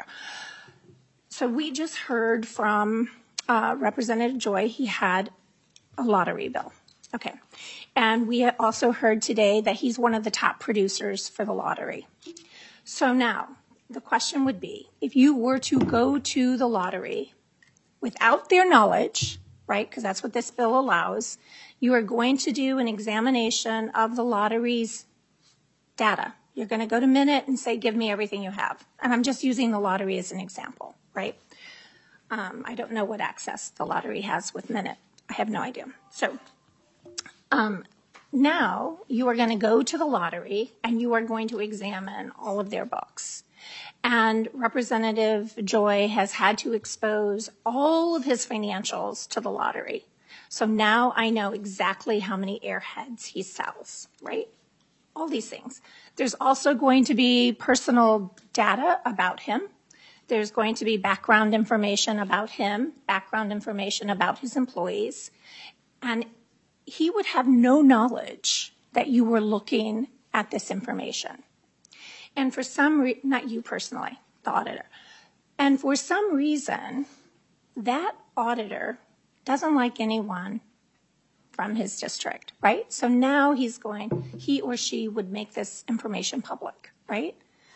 So we just heard from uh, Representative Joy. He had a lottery bill. Okay. And we also heard today that he's one of the top producers for the lottery. So now the question would be, if you were to go to the lottery without their knowledge, right, because that's what this bill allows, you are going to do an examination of the lottery's data. You're going to go to Minute and say, give me everything you have. And I'm just using the lottery as an example, right? Um, I don't know what access the lottery has with Minute. I have no idea. So um, now you are going to go to the lottery and you are going to examine all of their books. And Representative Joy has had to expose all of his financials to the lottery. So now I know exactly how many Airheads he sells, right? All these things. There's also going to be personal data about him. There's going to be background information about him, background information about his employees. And he would have no knowledge that you were looking at this information. And for some reason, not you personally, the auditor. And for some reason, that auditor doesn't like anyone from his district, right? So now he's going, he or she would make this information public, right?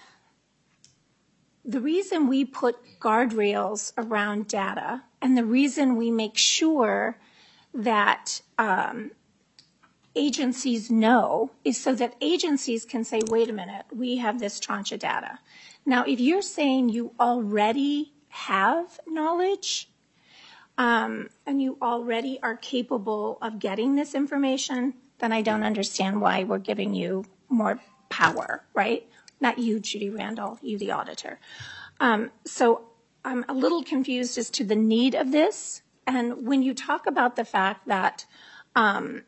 The reason we put guardrails around data and the reason we make sure that um, agencies know is so that agencies can say, wait a minute, we have this tranche of data. Now, if you're saying you already have knowledge, Um, and you already are capable of getting this information, then I don't understand why we're giving you more power, right? Not you, Judy Randall, you, the auditor. Um, so I'm a little confused as to the need of this. And when you talk about the fact that um,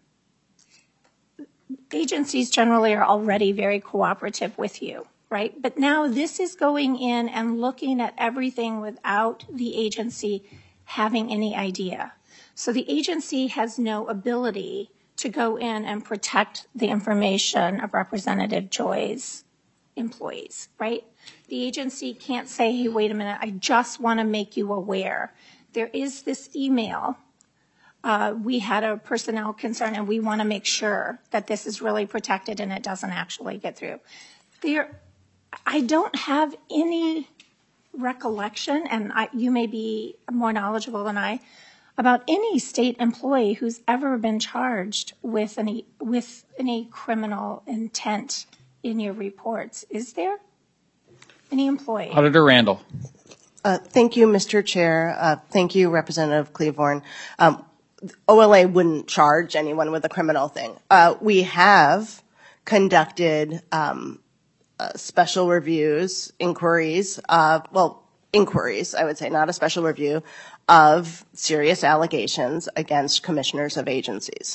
agencies generally are already very cooperative with you, right? But now this is going in and looking at everything without the agency having any idea. So the agency has no ability to go in and protect the information of Representative Joy's employees, right? The agency can't say, hey, wait a minute, I just want to make you aware. There is this email. Uh, we had a personnel concern and we want to make sure that this is really protected and it doesn't actually get through. There, I don't have any recollection, and I, you may be more knowledgeable than I, about any state employee who's ever been charged with any with any criminal intent in your reports. Is there any employee? Auditor Randall. Uh, thank you, Mister Chair. Uh, thank you, Representative Cleavorn. Um, O L A wouldn't charge anyone with a criminal thing. Uh, we have conducted um, Uh, special reviews, inquiries, uh, well, inquiries, I would say, not a special review, of serious allegations against commissioners of agencies.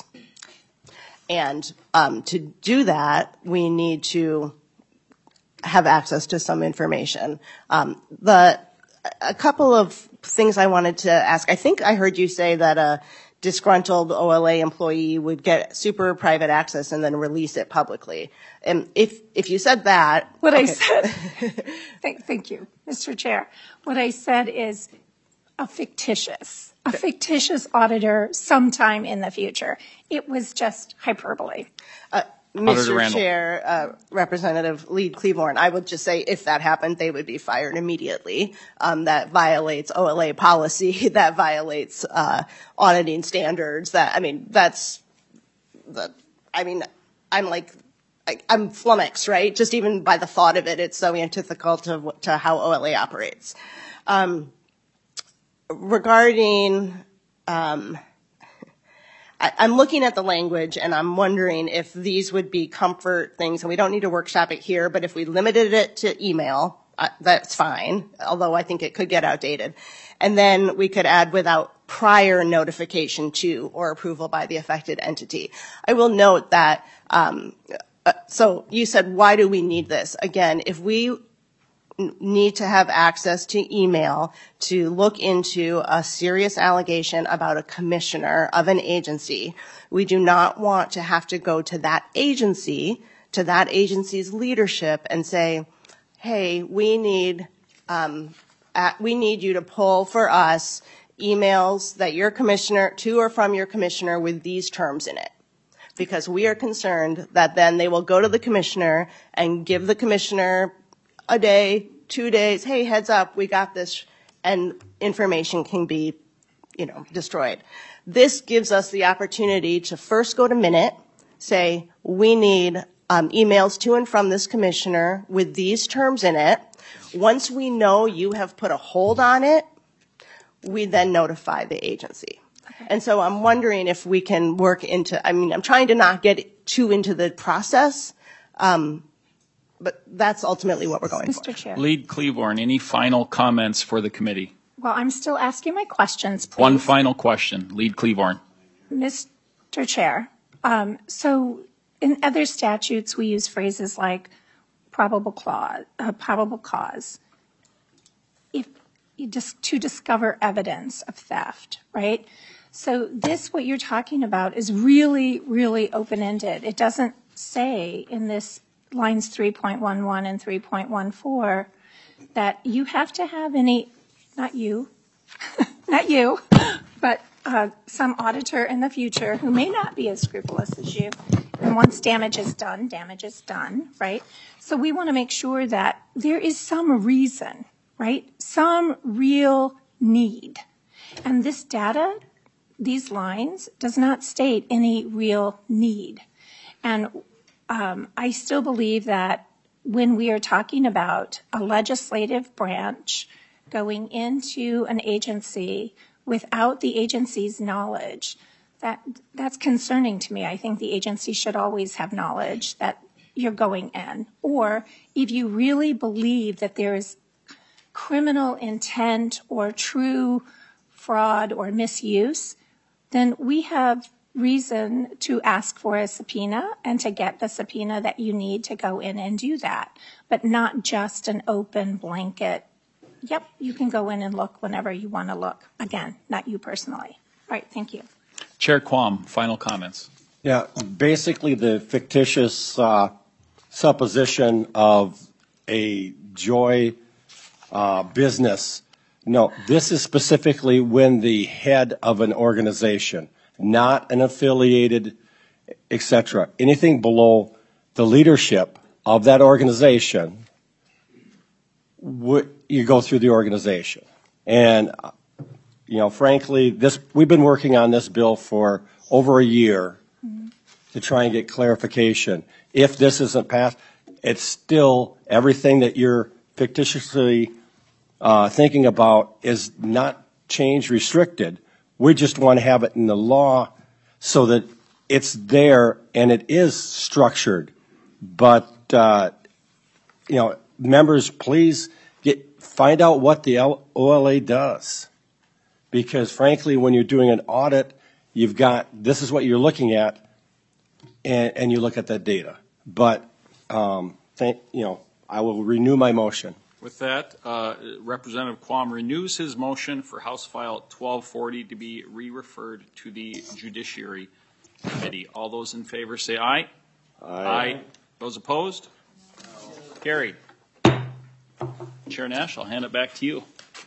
And um, to do that, we need to have access to some information. Um, the a couple of things I wanted to ask. I think I heard you say that a disgruntled O L A employee would get super private access and then release it publicly. And if if you said that, what okay. I said, thank, thank you, Mister Chair. What I said is a fictitious, a fictitious auditor sometime in the future. It was just hyperbole. Uh, Mister Chair, uh, Representative Lead Cleavorn, I would just say if that happened, they would be fired immediately. Um, that violates O L A policy. That violates uh, auditing standards. That I mean, that's the. I mean, I'm like, I, I'm flummoxed, right? Just even by the thought of it, it's so antithetical to to how O L A operates. Um, regarding. Um, I'm looking at the language and I'm wondering if these would be comfort things, and we don't need to workshop it here, but if we limited it to email, uh, that's fine, although I think it could get outdated. And then we could add without prior notification to or approval by the affected entity. I will note that, um, uh, so you said, why do we need this? Again, if we need to have access to email to look into a serious allegation about a commissioner of an agency, we do not want to have to go to that agency, to that agency's leadership and say, hey, we need, um, at, we need you to pull for us emails that your commissioner, to or from your commissioner with these terms in it. Because we are concerned that then they will go to the commissioner and give the commissioner a day, two days, hey, heads up, we got this, and information can be, you know, destroyed. This gives us the opportunity to first go to Minute, say, we need um, emails to and from this commissioner with these terms in it. Once we know you have put a hold on it, we then notify the agency. Okay. And so I'm wondering if we can work into, I mean, I'm trying to not get too into the process, um, but that's ultimately what we're going Mister for. Chair. Lead Cleavorn, any final comments for the committee? Well, I'm still asking my questions, please. One final question. Lead Cleavorn. Mister Chair, um, so in other statutes, we use phrases like probable clause, uh, probable cause. If you just to discover evidence of theft, right? So this, what you're talking about, is really, really open-ended. It doesn't say in this lines three point one one and three point one four that you have to have any, not you, not you, but uh, some auditor in the future who may not be as scrupulous as you. And once damage is done, damage is done, right? So we want to make sure that there is some reason, right? Some real need. And this data, these lines, does not state any real need. And Um, I still believe that when we are talking about a legislative branch going into an agency without the agency's knowledge, that that's concerning to me. I think the agency should always have knowledge that you're going in. Or if you really believe that there is criminal intent or true fraud or misuse, then we have reason to ask for a subpoena and to get the subpoena that you need to go in and do that, but not just an open blanket, yep, you can go in and look whenever you want to look. Again, not you personally. All right, thank you. Chair Quam, final comments. Yeah, basically the fictitious uh, supposition of a Joy uh, business. No, this is specifically when the head of an organization, not an affiliated, et cetera. Anything below the leadership of that organization, you go through the organization. And, you know, frankly, this we've been working on this bill for over a year mm-hmm. to try and get clarification. If this isn't passed, it's still everything that you're fictitiously uh, thinking about is not change restricted. We just want to have it in the law so that it's there and it is structured. But, uh, you know, members, please get find out what the O L A does. Because frankly, when you're doing an audit, you've got, this is what you're looking at, and, and you look at that data. But, um, thank, you know, I will renew my motion. With that, uh, Representative Quam renews his motion for House File twelve forty to be re-referred to the Judiciary Committee. All those in favor say aye. Aye. Aye. Those opposed? No. Carried. Chair Nash, I'll hand it back to you.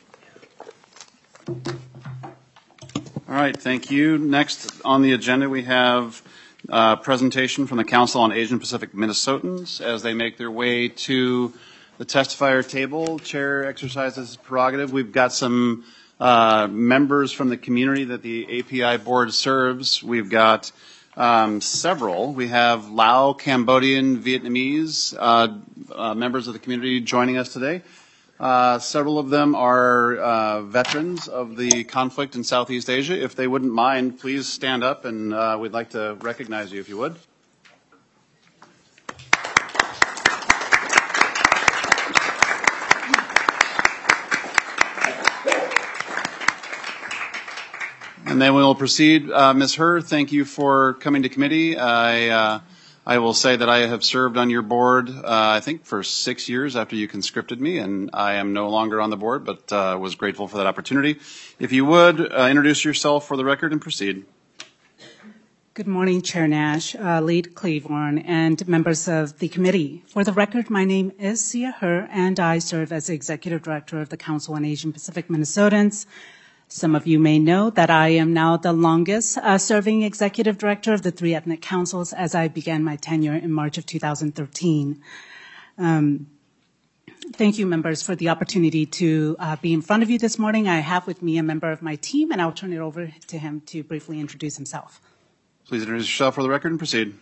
All right, thank you. Next on the agenda, we have a presentation from the Council on Asian Pacific Minnesotans as they make their way to the testifier table. Chair exercises his prerogative. We've got some uh, members from the community that the A P I board serves. We've got um, several. We have Lao, Cambodian, Vietnamese uh, uh, members of the community joining us today. Uh, several of them are uh, veterans of the conflict in Southeast Asia. If they wouldn't mind, please stand up, and uh, we'd like to recognize you if you would. And then we will proceed. Uh, Miz Herr, thank you for coming to committee. I, uh, I will say that I have served on your board, uh, I think, for six years after you conscripted me, and I am no longer on the board, but uh, was grateful for that opportunity. If you would, uh, introduce yourself for the record and proceed. Good morning, Chair Nash, uh, Lead Cleavorn, and members of the committee. For the record, my name is Sia Herr, and I serve as the Executive Director of the Council on Asian Pacific Minnesotans. Some of you may know that I am now the longest uh, serving executive director of the three ethnic councils as I began my tenure in March of two thousand thirteen. Um, thank you, members, for the opportunity to uh, be in front of you this morning. I have with me a member of my team, and I'll turn it over to him to briefly introduce himself. Please introduce yourself for the record and proceed.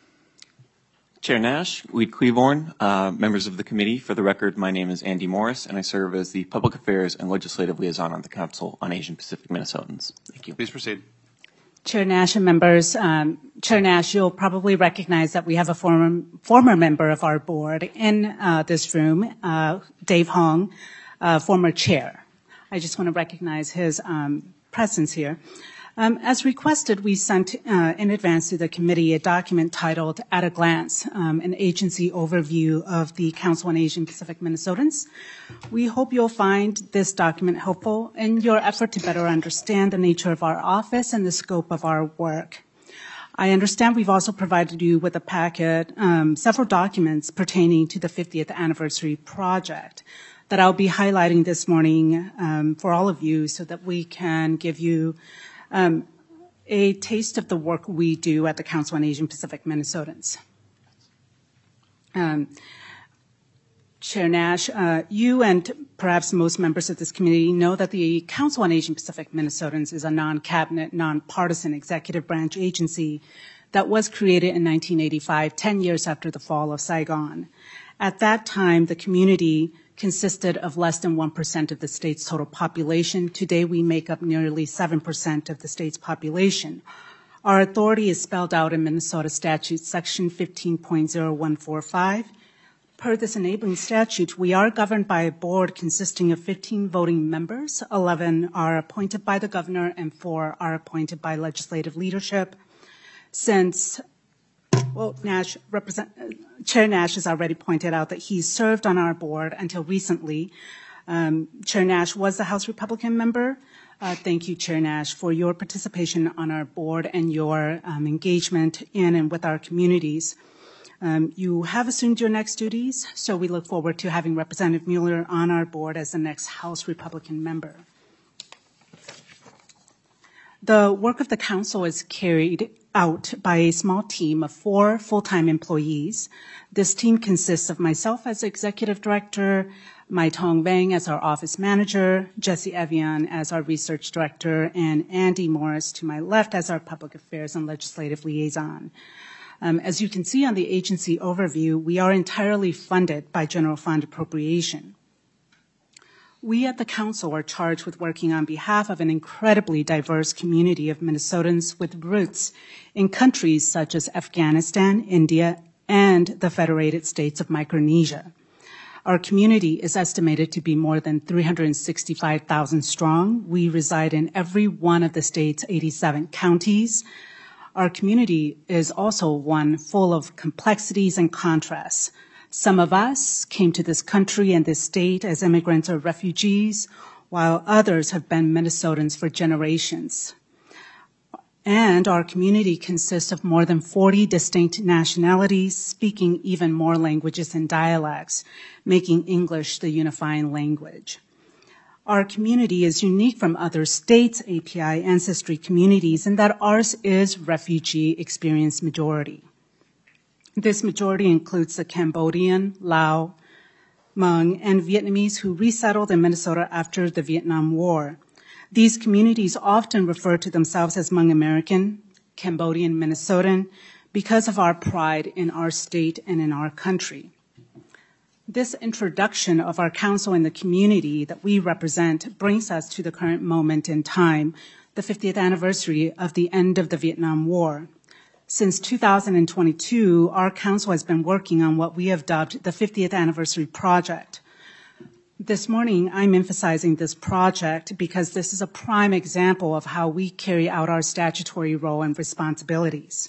Chair Nash, Weed Cleavorn, uh, members of the committee. For the record, my name is Andy Morris, and I serve as the Public Affairs and Legislative Liaison on the Council on Asian Pacific Minnesotans. Thank you. Please proceed. Chair Nash and members, um, Chair Nash, you'll probably recognize that we have a former, former member of our board in uh, this room, uh, Dave Hong, uh, former chair. I just want to recognize his um, presence here. Um, as requested, we sent uh, in advance to the committee a document titled At a Glance, um, an agency overview of the Council on Asian Pacific Minnesotans. We hope you'll find this document helpful in your effort to better understand the nature of our office and the scope of our work. I understand we've also provided you with a packet, um, several documents pertaining to the fiftieth anniversary project that I'll be highlighting this morning um, for all of you so that we can give you Um, a taste of the work we do at the Council on Asian Pacific Minnesotans. Um, Chair Nash, uh, you and perhaps most members of this committee know that the Council on Asian Pacific Minnesotans is a non-cabinet, non-partisan executive branch agency that was created in nineteen eighty-five, ten years after the fall of Saigon. At that time, the community consisted of less than one percent of the state's total population. Today, we make up nearly seven percent of the state's population. Our authority is spelled out in Minnesota Statute Section fifteen point oh one four five. Per this enabling statute, we are governed by a board consisting of fifteen voting members. eleven are appointed by the governor, and four are appointed by legislative leadership. Since Well, Nash, represent, Chair Nash has already pointed out that he served on our board until recently. Um, Chair Nash was the House Republican member. Uh, thank you, Chair Nash, for your participation on our board and your um, engagement in and with our communities. Um, you have assumed your next duties, so we look forward to having Representative Mueller on our board as the next House Republican member. The work of the council is carried out by a small team of four full-time employees. This team consists of myself as executive director, Mai Tong Vang as our office manager, Jesse Evian as our research director, and Andy Morris to my left as our public affairs and legislative liaison. Um, as you can see on the agency overview, we are entirely funded by general fund appropriation. We at the council are charged with working on behalf of an incredibly diverse community of Minnesotans with roots in countries such as Afghanistan, India, and the Federated States of Micronesia. Our community is estimated to be more than three hundred sixty-five thousand strong. We reside in every one of the state's eighty-seven counties. Our community is also one full of complexities and contrasts. Some of us came to this country and this state as immigrants or refugees, while others have been Minnesotans for generations. And our community consists of more than forty distinct nationalities, speaking even more languages and dialects, making English the unifying language. Our community is unique from other states' A P I ancestry communities in that ours is refugee experience majority. This majority includes the Cambodian, Lao, Hmong, and Vietnamese who resettled in Minnesota after the Vietnam War. These communities often refer to themselves as Hmong American, Cambodian Minnesotan, because of our pride in our state and in our country. This introduction of our council and the community that we represent brings us to the current moment in time, the fiftieth anniversary of the end of the Vietnam War. Since two thousand twenty-two, our council has been working on what we have dubbed the fiftieth Anniversary Project. This morning, I'm emphasizing this project because this is a prime example of how we carry out our statutory role and responsibilities.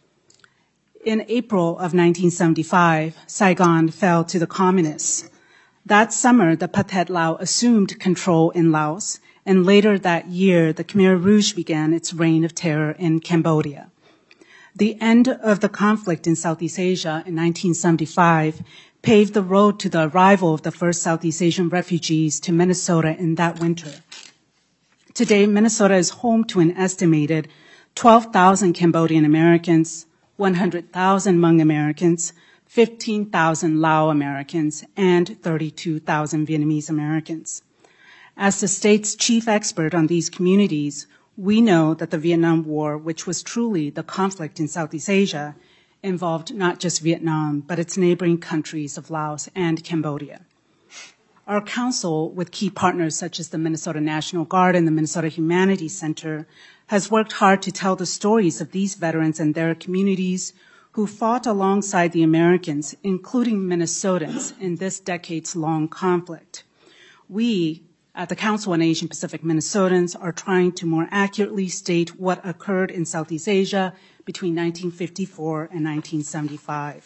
In April of nineteen seventy-five, Saigon fell to the communists. That summer, the Pathet Lao assumed control in Laos, and later that year, the Khmer Rouge began its reign of terror in Cambodia. The end of the conflict in Southeast Asia in nineteen seventy-five paved the road to the arrival of the first Southeast Asian refugees to Minnesota in that winter. Today, Minnesota is home to an estimated twelve thousand Cambodian Americans, one hundred thousand Hmong Americans, fifteen thousand Lao Americans, and thirty-two thousand Vietnamese Americans. As the state's chief expert on these communities, we know that the Vietnam War, which was truly the conflict in Southeast Asia, involved not just Vietnam, but its neighboring countries of Laos and Cambodia. Our council, with key partners such as the Minnesota National Guard and the Minnesota Humanities Center, has worked hard to tell the stories of these veterans and their communities who fought alongside the Americans, including Minnesotans, in this decades-long conflict. We, at the Council on Asian Pacific Minnesotans, are trying to more accurately state what occurred in Southeast Asia between nineteen fifty-four and nineteen seventy-five.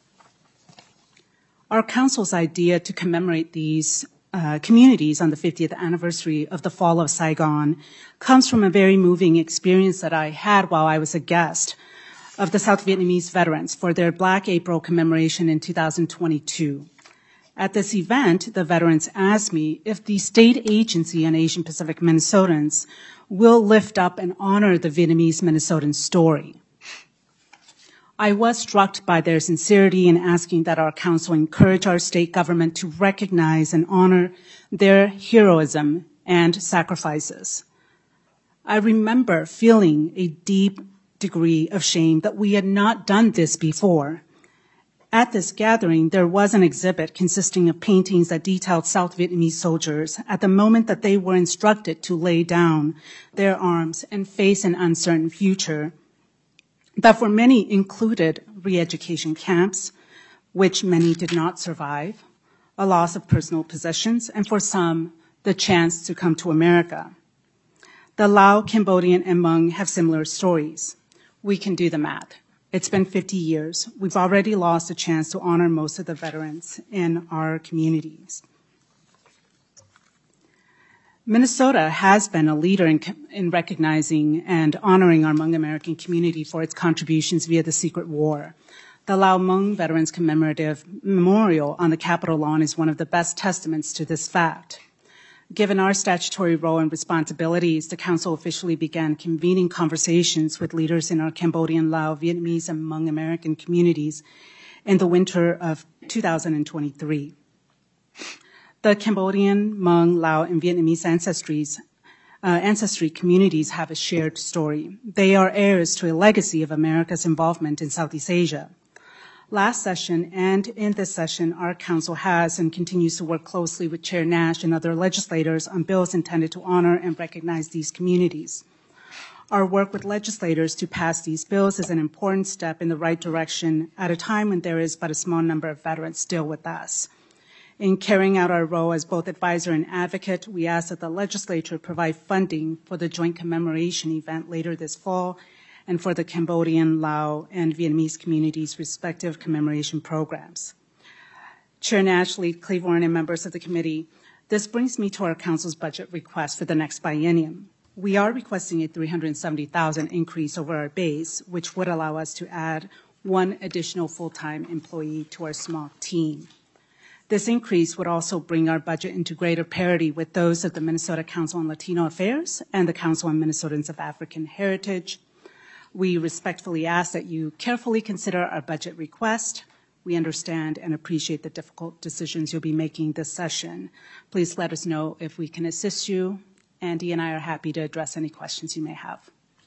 Our council's idea to commemorate these uh, communities on the fiftieth anniversary of the fall of Saigon comes from a very moving experience that I had while I was a guest of the South Vietnamese veterans for their Black April commemoration in two thousand twenty-two. At this event, the veterans asked me if the state agency on Asian Pacific Minnesotans will lift up and honor the Vietnamese Minnesotan story. I was struck by their sincerity in asking that our council encourage our state government to recognize and honor their heroism and sacrifices. I remember feeling a deep degree of shame that we had not done this before. At this gathering, there was an exhibit consisting of paintings that detailed South Vietnamese soldiers at the moment that they were instructed to lay down their arms and face an uncertain future that for many included re-education camps, which many did not survive, a loss of personal possessions, and for some, the chance to come to America. The Lao, Cambodian, and Hmong have similar stories. We can do the math. It's been fifty years. We've already lost a chance to honor most of the veterans in our communities. Minnesota has been a leader in, in recognizing and honoring our Hmong American community for its contributions via the Secret War. The Lao Hmong Veterans Commemorative Memorial on the Capitol lawn is one of the best testaments to this fact. Given our statutory role and responsibilities, the council officially began convening conversations with leaders in our Cambodian, Lao, Vietnamese, and Hmong American communities in the winter of two thousand twenty-three. The Cambodian, Hmong, Lao, and Vietnamese ancestries, uh, ancestry communities have a shared story. They are heirs to a legacy of America's involvement in Southeast Asia. Last session and in this session, our council has and continues to work closely with Chair Nash and other legislators on bills intended to honor and recognize these communities. Our work with legislators to pass these bills is an important step in the right direction at a time when there is but a small number of veterans still with us. In carrying out our role as both advisor and advocate, we ask that the legislature provide funding for the joint commemoration event later this fall and for the Cambodian, Lao, and Vietnamese communities' respective commemoration programs. Chair Nash, Lead Cleavorn, and members of the committee, this brings me to our council's budget request for the next biennium. We are requesting a three hundred seventy thousand dollars increase over our base, which would allow us to add one additional full-time employee to our small team. This increase would also bring our budget into greater parity with those of the Minnesota Council on Latino Affairs and the Council on Minnesotans of African Heritage. We respectfully ask that you carefully consider our budget request. We understand and appreciate the difficult decisions you'll be making this session. Please let us know if we can assist you. Andy and I are happy to address any questions you may have.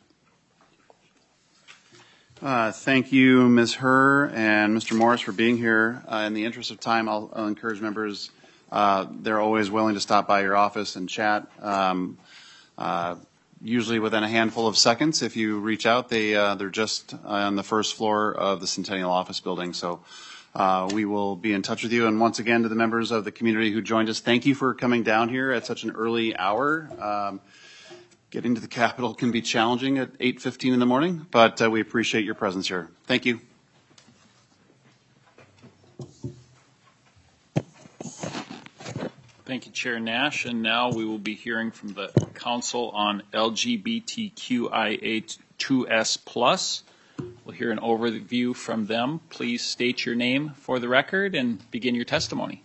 Uh, thank you, Miz Herr and Mister Morris, for being here. Uh, in the interest of time, I'll, I'll encourage members. Uh, they're always willing to stop by your office and chat. Um, uh, usually within a handful of seconds. If you reach out, they uh, they're just on the first floor of the Centennial Office Building. So. Uh, we will be in touch with you. And once again, to the members of the community who joined us, thank you for coming down here at such an early hour. Um, getting to the Capitol can be challenging at eight fifteen in the morning, but uh, we appreciate your presence here. Thank you. Thank you, Chair Nash. And now we will be hearing from the Council on L G B T Q I A two S plus. We'll hear an overview from them. Please state your name for the record and begin your testimony.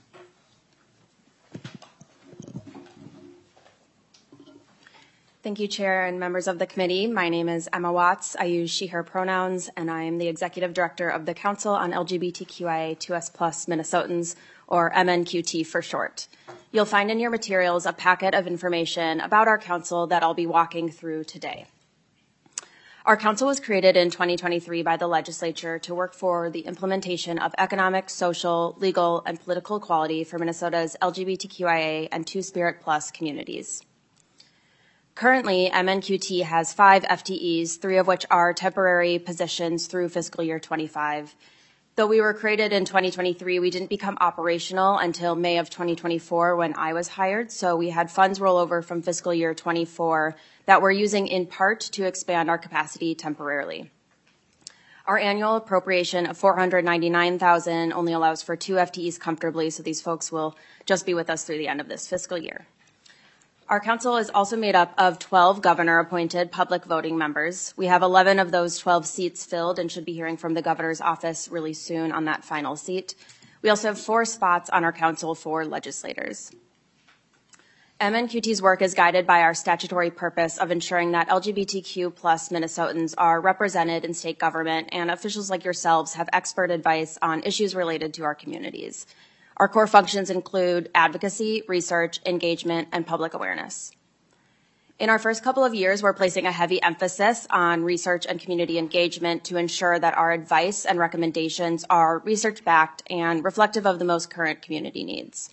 Thank you, Chair and members of the committee. My name is Emma Watts. I use she, her pronouns, and I am the Executive Director of the Council on L G B T Q I A two S plus Minnesotans, or M N Q T for short. You'll find in your materials a packet of information about our council that I'll be walking through today. Our council was created in twenty twenty-three by the legislature to work for the implementation of economic, social, legal, and political equality for Minnesota's L G B T Q I A and Two-Spirit Plus communities. Currently, M N Q T has five F T Es, three of which are temporary positions through fiscal year twenty-five. Though we were created in twenty twenty-three, we didn't become operational until May of twenty twenty-four when I was hired, so we had funds roll over from fiscal year twenty-four that we're using in part to expand our capacity temporarily. Our annual appropriation of four hundred ninety-nine thousand dollars only allows for two F T Es comfortably, so these folks will just be with us through the end of this fiscal year. Our council is also made up of twelve governor-appointed public voting members. We have eleven of those twelve seats filled and should be hearing from the governor's office really soon on that final seat. We also have four spots on our council for legislators. M N Q T's work is guided by our statutory purpose of ensuring that L G B T Q plus Minnesotans are represented in state government, and officials like yourselves have expert advice on issues related to our communities. Our core functions include advocacy, research, engagement, and public awareness. In our first couple of years, we're placing a heavy emphasis on research and community engagement to ensure that our advice and recommendations are research-backed and reflective of the most current community needs.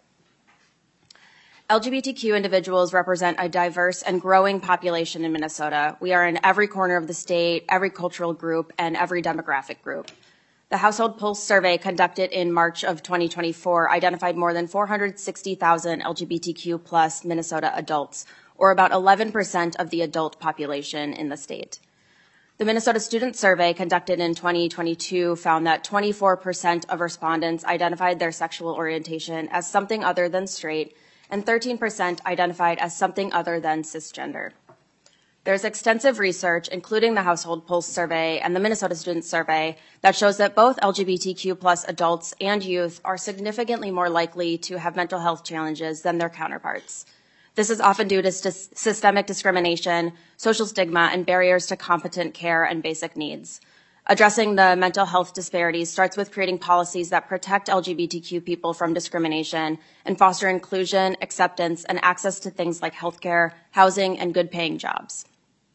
L G B T Q individuals represent a diverse and growing population in Minnesota. We are in every corner of the state, every cultural group, and every demographic group. The Household Pulse survey conducted in March of twenty twenty-four identified more than four hundred sixty thousand L G B T Q plus Minnesota adults, or about eleven percent of the adult population in the state. The Minnesota Student Survey conducted in twenty twenty-two found that twenty-four percent of respondents identified their sexual orientation as something other than straight, and thirteen percent identified as something other than cisgender. There's extensive research, including the Household Pulse Survey and the Minnesota Student Survey, that shows that both L G B T Q plus adults and youth are significantly more likely to have mental health challenges than their counterparts. This is often due to st- systemic discrimination, social stigma, and barriers to competent care and basic needs. Addressing the mental health disparities starts with creating policies that protect L G B T Q people from discrimination and foster inclusion, acceptance, and access to things like healthcare, housing, and good-paying jobs.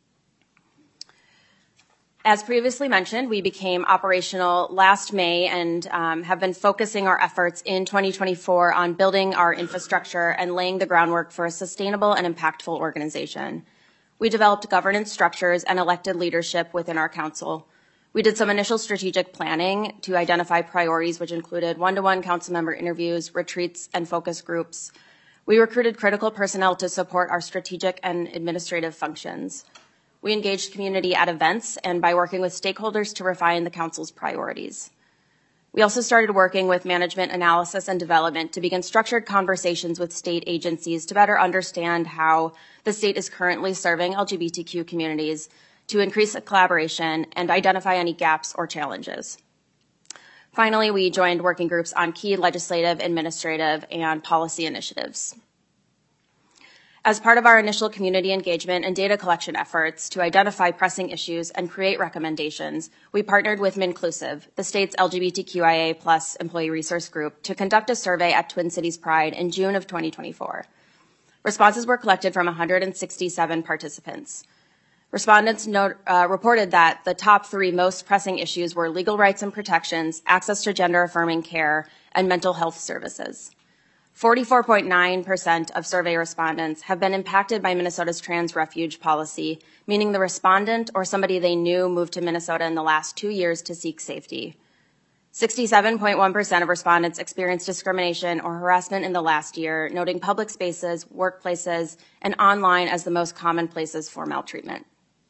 As previously mentioned, we became operational last May and um, have been focusing our efforts in twenty twenty-four on building our infrastructure and laying the groundwork for a sustainable and impactful organization. We developed governance structures and elected leadership within our council. We did some initial strategic planning to identify priorities, which included one-to-one council member interviews, retreats, and focus groups. We recruited critical personnel to support our strategic and administrative functions. We engaged community at events and by working with stakeholders to refine the council's priorities. We also started working with management analysis and development to begin structured conversations with state agencies to better understand how the state is currently serving L G B T Q communities, to increase collaboration and identify any gaps or challenges. Finally, we joined working groups on key legislative, administrative, and policy initiatives. As part of our initial community engagement and data collection efforts to identify pressing issues and create recommendations, we partnered with Minclusive, the state's L G B T Q I A plus employee resource group, to conduct a survey at Twin Cities Pride in June of twenty twenty-four. Responses were collected from one hundred sixty-seven participants. Respondents note, uh, reported that the top three most pressing issues were legal rights and protections, access to gender-affirming care, and mental health services. forty-four point nine percent of survey respondents have been impacted by Minnesota's trans refuge policy, meaning the respondent or somebody they knew moved to Minnesota in the last two years to seek safety. sixty-seven point one percent of respondents experienced discrimination or harassment in the last year, noting public spaces, workplaces, and online as the most common places for maltreatment.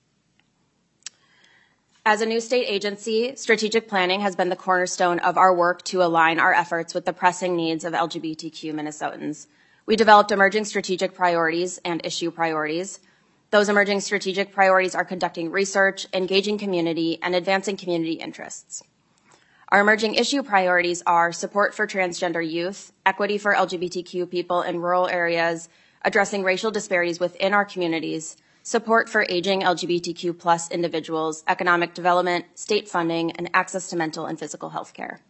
As a new state agency, strategic planning has been the cornerstone of our work to align our efforts with the pressing needs of L G B T Q Minnesotans. We developed emerging strategic priorities and issue priorities. Those emerging strategic priorities are conducting research, engaging community, and advancing community interests. Our emerging issue priorities are support for transgender youth, equity for L G B T Q people in rural areas, addressing racial disparities within our communities, support for aging L G B T Q plus individuals, economic development, state funding, and access to mental and physical health care.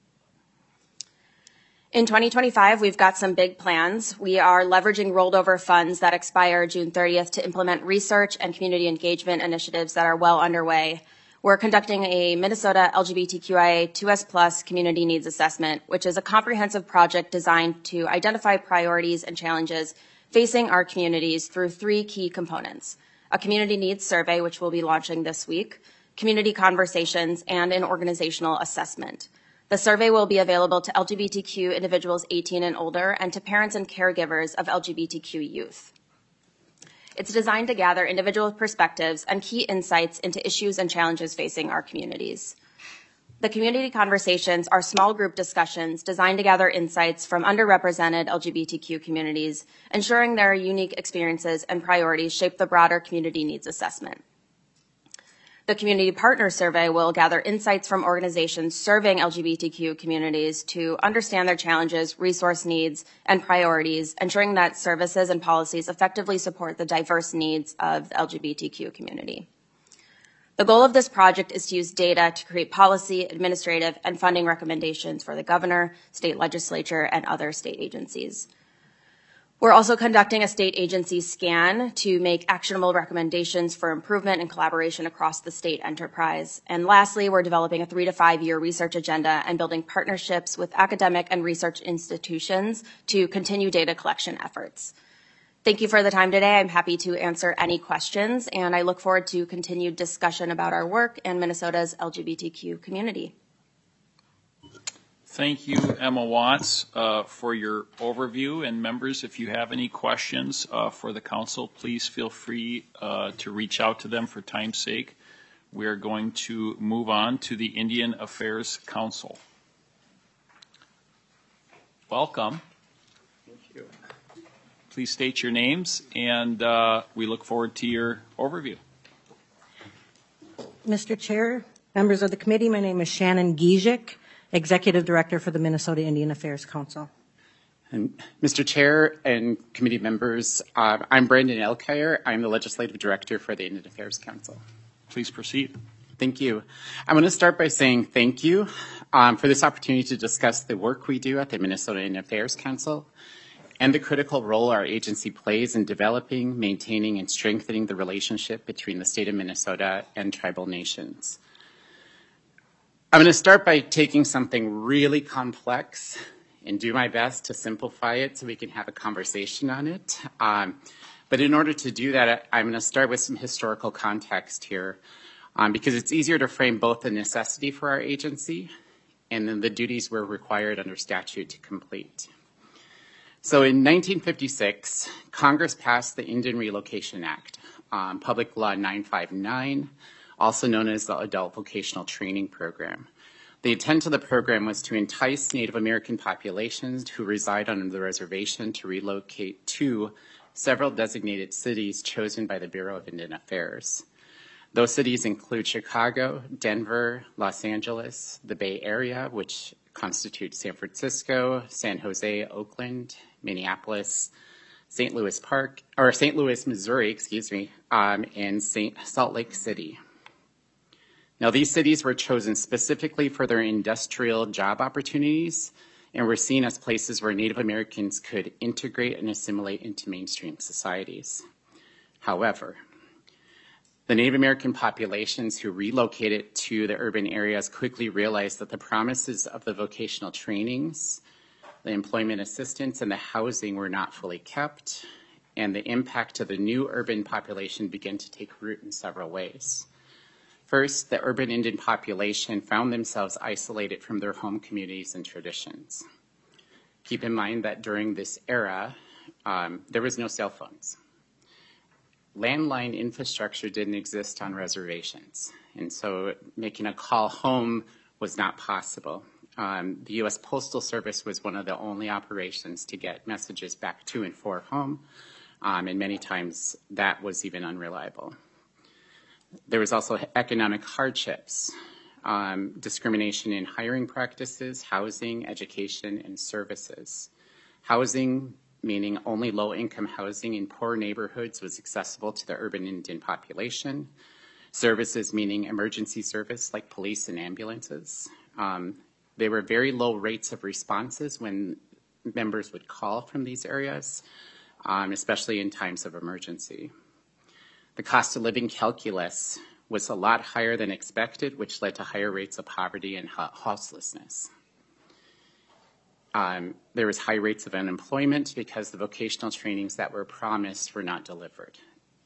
In twenty twenty-five, we've got some big plans. We are leveraging rolled over funds that expire June thirtieth to implement research and community engagement initiatives that are well underway. We're conducting a Minnesota L G B T Q I A two S plus community needs assessment, which is a comprehensive project designed to identify priorities and challenges facing our communities through three key components: a community needs survey, which we'll be launching this week, community conversations, and an organizational assessment. The survey will be available to L G B T Q individuals eighteen and older and to parents and caregivers of L G B T Q youth. It's designed to gather individual perspectives and key insights into issues and challenges facing our communities. The community conversations are small group discussions designed to gather insights from underrepresented L G B T Q communities, ensuring their unique experiences and priorities shape the broader community needs assessment. The Community Partner Survey will gather insights from organizations serving L G B T Q communities to understand their challenges, resource needs, and priorities, ensuring that services and policies effectively support the diverse needs of the L G B T Q community. The goal of this project is to use data to create policy, administrative, and funding recommendations for the governor, state legislature, and other state agencies. We're also conducting a state agency scan to make actionable recommendations for improvement and collaboration across the state enterprise. And lastly, we're developing a three to five year research agenda and building partnerships with academic and research institutions to continue data collection efforts. Thank you for the time today. I'm happy to answer any questions, and I look forward to continued discussion about our work and Minnesota's L G B T Q community. Thank you, Emma Watts, uh, for your overview. And members, if you have any questions uh, for the council, please feel free uh, to reach out to them for time's sake. We are going to move on to the Indian Affairs Council. Welcome. Thank you. Please state your names, and uh, we look forward to your overview. Mister Chair, members of the committee, my name is Shannon Gijek, Executive Director for the Minnesota Indian Affairs Council. And Mister Chair and committee members, uh, I'm Brandon Elkire. I'm the Legislative Director for the Indian Affairs Council. Please proceed. Thank you. I'm going to start by saying thank you um, for this opportunity to discuss the work we do at the Minnesota Indian Affairs Council and the critical role our agency plays in developing, maintaining, and strengthening the relationship between the state of Minnesota and tribal nations. I'm going to start by taking something really complex and do my best to simplify it so we can have a conversation on it. Um, but in order to do that, I'm going to start with some historical context here. um, because it's easier to frame both the necessity for our agency and then the duties we're required under statute to complete. So in nineteen fifty-six, Congress passed the Indian Relocation Act, um, Public Law nine fifty-nine, also known as the Adult Vocational Training Program. The intent of the program was to entice Native American populations who reside on the reservation to relocate to several designated cities chosen by the Bureau of Indian Affairs. Those cities include Chicago, Denver, Los Angeles, the Bay Area, which constitutes San Francisco, San Jose, Oakland, Minneapolis, Saint Louis Park, or Saint Louis, Missouri, excuse me, um, and Saint Salt Lake City. Now, these cities were chosen specifically for their industrial job opportunities and were seen as places where Native Americans could integrate and assimilate into mainstream societies. However, the Native American populations who relocated to the urban areas quickly realized that the promises of the vocational trainings, the employment assistance, and the housing were not fully kept, and the impact to the new urban population began to take root in several ways. First, the urban Indian population found themselves isolated from their home communities and traditions. Keep in mind that during this era, um, there was no cell phones. Landline infrastructure didn't exist on reservations, and so making a call home was not possible. Um, the U S Postal Service was one of the only operations to get messages back to and for home, um, and many times that was even unreliable. There was also economic hardships, um, discrimination in hiring practices, housing, education, and services. Housing, meaning only low-income housing in poor neighborhoods, was accessible to the urban Indian population. Services, meaning emergency service like police and ambulances. Um, there were very low rates of responses when members would call from these areas, um, especially in times of emergency. The cost of living calculus was a lot higher than expected, which led to higher rates of poverty and houselessness. Um, there was high rates of unemployment because the vocational trainings that were promised were not delivered.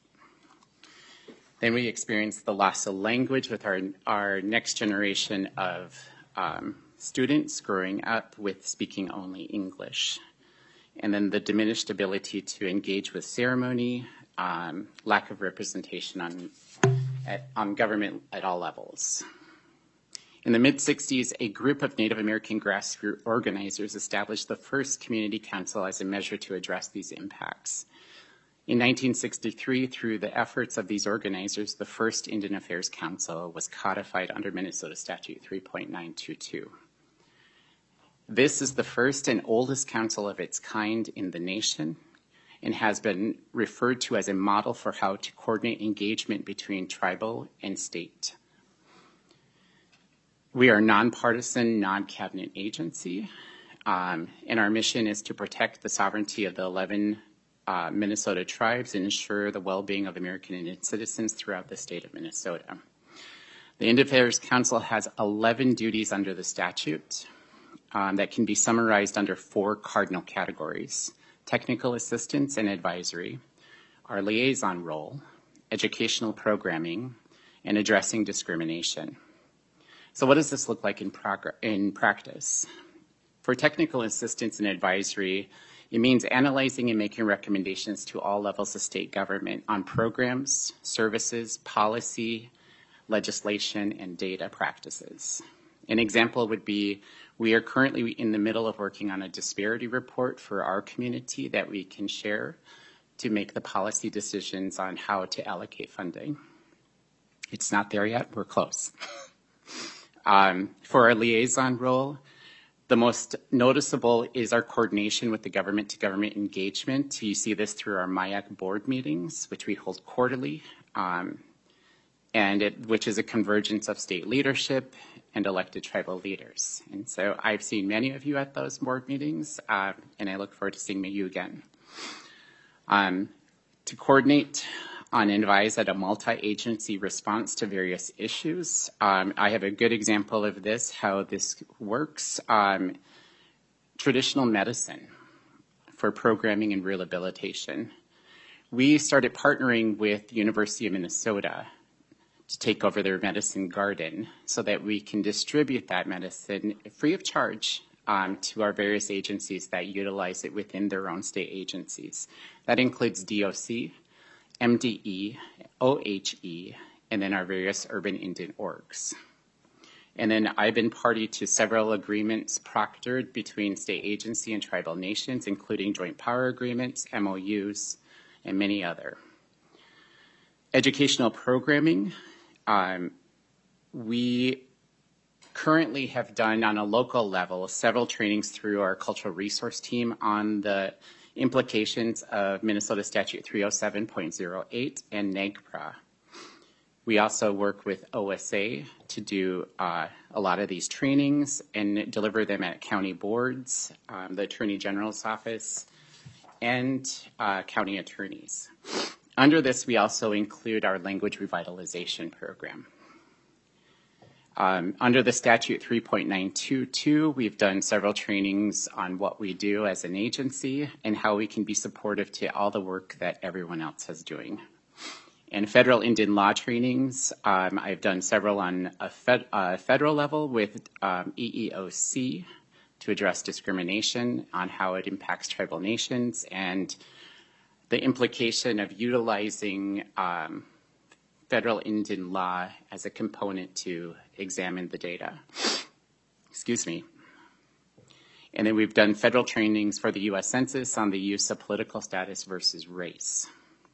Then we experienced the loss of language with our, our next generation of um, students growing up with speaking only English. And then the diminished ability to engage with ceremony, um, lack of representation on, at, on government at all levels. In the mid-sixties, a group of Native American grassroots organizers established the first community council as a measure to address these impacts. In nineteen sixty-three, through the efforts of these organizers, the first Indian Affairs Council was codified under Minnesota Statute three point nine two two. This is the first and oldest council of its kind in the nation and has been referred to as a model for how to coordinate engagement between tribal and state. We are a nonpartisan, non-cabinet agency, um, and our mission is to protect the sovereignty of the eleven uh, Minnesota tribes and ensure the well-being of American Indian citizens throughout the state of Minnesota. The Indian Affairs Council has eleven duties under the statute um, that can be summarized under four cardinal categories: technical assistance and advisory, our liaison role, educational programming, and addressing discrimination. So what does this look like in, prog- in practice? For technical assistance and advisory, it means analyzing and making recommendations to all levels of state government on programs, services, policy, legislation, and data practices. An example would be, we are currently in the middle of working on a disparity report for our community that we can share to make the policy decisions on how to allocate funding. It's not there yet, we're close. Um, for our liaison role, the most noticeable is our coordination with the government-to-government engagement. You see this through our M I A C board meetings, which we hold quarterly, um, and it, which is a convergence of state leadership and elected tribal leaders. And so I've seen many of you at those board meetings, uh, and I look forward to seeing you again. Um, to coordinate on and advise at a multi-agency response to various issues. Um, I have a good example of this, how this works. Um, traditional medicine for programming and rehabilitation. We started partnering with the University of Minnesota to take over their medicine garden so that we can distribute that medicine free of charge um, to our various agencies that utilize it within their own state agencies. That includes D O C, M D E, O H E, and then our various urban Indian orgs. And then I've been party to several agreements proctored between state agency and tribal nations, including joint power agreements, M O Us, and many other. Educational programming, um, we currently have done on a local level several trainings through our cultural resource team on the implications of Minnesota Statute three oh seven point oh eight and NAGPRA. We also work with O S A to do uh, a lot of these trainings and deliver them at county boards, um, the Attorney General's office, and uh, county attorneys. Under this, we also include our language revitalization program. Um, under the statute three point nine two two, we've done several trainings on what we do as an agency and how we can be supportive to all the work that everyone else is doing. And federal Indian law trainings, um, I've done several on a fed, uh, federal level with um, E E O C to address discrimination on how it impacts tribal nations and the implication of utilizing um, federal Indian law as a component to examine the data. Excuse me. And then we've done federal trainings for the U S Census on the use of political status versus race.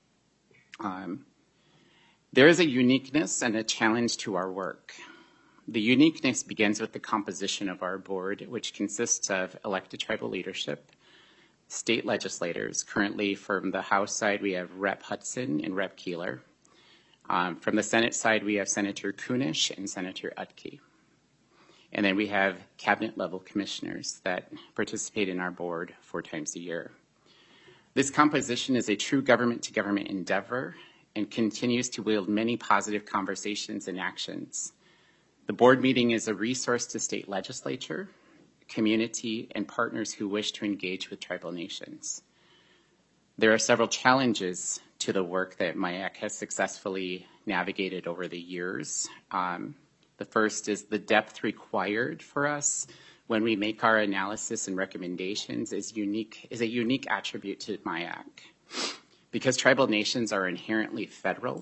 Um, There is a uniqueness and a challenge to our work. The uniqueness begins with the composition of our board, which consists of elected tribal leadership, state legislators. Currently from the House side, we have Representative Hudson and Representative Keeler. Um, from the Senate side, we have Senator Kunish and Senator Utke. And then we have cabinet level commissioners that participate in our board four times a year. This composition is a true government to government endeavor and continues to wield many positive conversations and actions. The board meeting is a resource to state legislature, community, and partners who wish to engage with tribal nations. There are several challenges to the work that M I A C has successfully navigated over the years. Um, the first is the depth required for us when we make our analysis and recommendations is unique, is a unique attribute to M I A C. Because tribal nations are inherently federal,